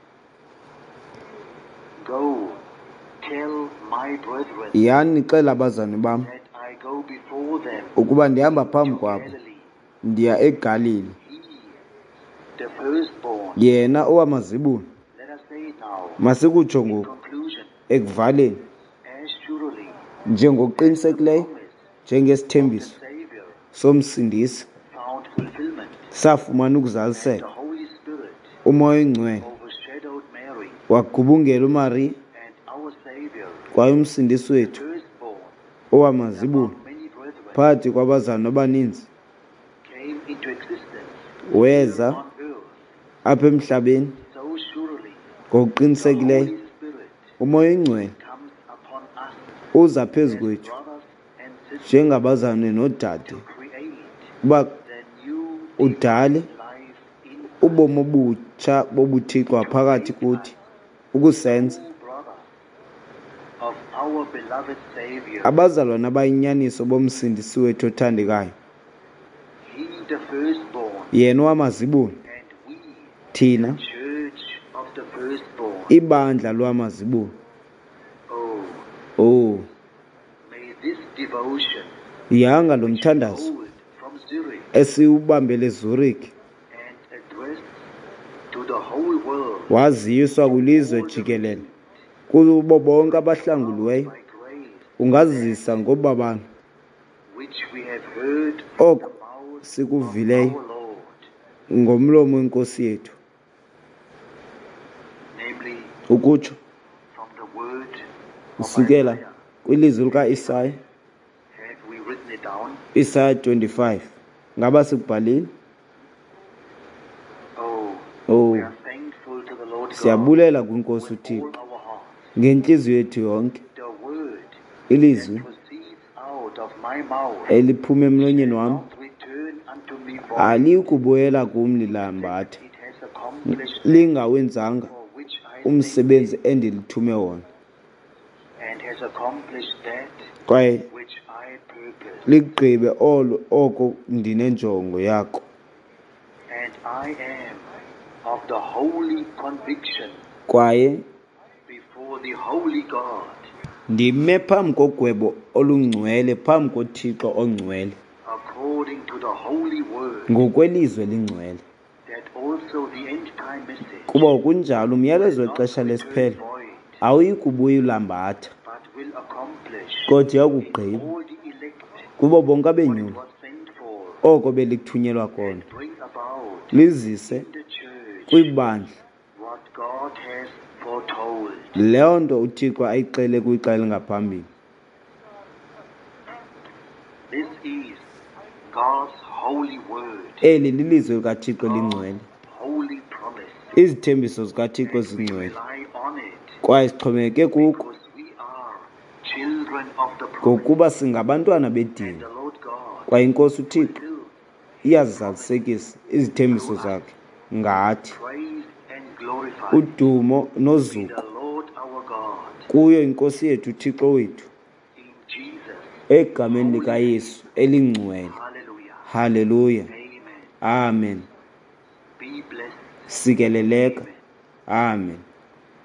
go tell my brethren
yani nixela abazalwane bam
that I go before them
ukuba ndihamba phambi
to
kwabo
Galilee.
ndiya egalili
He, the firstborn.
yena owamazibuni
Let us say it now.
masikutsho
In
ngoku
conclusion,
ekuvaleni
as surely
njengokuqinisekileyo
promise of
njengesithembiso
the Savior
somsindisi
found fulfillment,
safumana
the
ukuzaliseka
Holy Spirit
umoya oyingcwele
overshadowed Mary,
wagubungela umariya
and our Savior,
kwaye umsindisi wethu
firstborn
owamazibuni
among many brethren,
phakathi kwabazalwane abaninzi
came into existence
weza
on earth.
apha emhlabeni
So surely the
ngokuqinisekileyo
Holy Spirit
umoya oyingcwele
comes upon us
uza phezu
as
kwethu
brothers and sisters
njengabazalwane nodade
to create
uba
the new
udale
life in us,
ubomi obutsha bobuthixo phakathi kuthi ukusenza
true brothers of our beloved Savior.
abazalwane abayinyaniso bomsindisi wethu othandekayo
He the firstborn,
yena owamazibuni
and we
thina
church of the firstborn.
ibandla lwamazibuni
Oh,
oh
may this devotion
yanga lo mthandazo
hold from Zurich
esiwubambele Zurich
and addressed to the whole world
waziyiswa kwilizwe jikelele kubo bonke abahlanguliweyo
by grace,
ungazisa ngobabani
which we have heard from
oko
the mouth of
sikuvileyo
our Lord,
ngomlomo wenkosi yethu
namely
ukutsho
from the word of
usukela
Isaiah.
kwilizwi lika-Isaya
Have we written it down?
Isaya twenty-five ngaba sikubhalile
Oh,
oh
we are thankful to the Lord God
siyabulela kwinkosi
with
uthixo
all our hearts.
ngentliziyo yethu yonke
The word
ilizwi
that proceeds out of my mouth
eliphuma emlonyeni wami
not return unto me void.
alikubuyela kum lilambatha
It has accomplished
lingawenzanga
for which I
umsebenzi endilithume wona
and has accomplished that
kwaye
which I purpose.
ligqibe olo oko ndinenjongo yakho
And I am of the holy conviction
kwaye
before the holy God,
ndime phambi kogwebo olungcwele phambi kothixo ongcwele
according to the holy word,
ngokwelizwe elingcwele
that also the end time message
kuba kunjalo umyalezo
will not
wexesha
return
lesiphelo
void,
awuyi kubuya ulambatha
but will accomplish
kodwa
in
yakugqiba
all the elect
kubo bonke
what it
abenyulu
was sent for,
oko belithunyelwa khona
and bring about
lizise
in the church
kwibandla
what God has foretold.
leyo nto uthixo ayixele kwixesha elingaphambili
This is God's holy word,
eli lilizwe likathixo lingcwele
holy promise.
izithembiso zikathixo
We
zingcwele
rely on it
kwaye sixhomekeke kuko
because we are children of the promise.
ngokuba singabantwana
And
bedini
the Lord God
kwaye inkosi uthixo
fulfills
iyazizalisekisa izithembiso zakhe ngathi
praise and glorify
udumo
be
nozuko
the Lord our God
kuyo inkosi yethu uThixo wethu
in Jesus.
egameni likaYesu elingcwele.
Hallelujah.
Haleluya.
Amen.
Amen.
Be blessed.
Sikeleleka. Amen.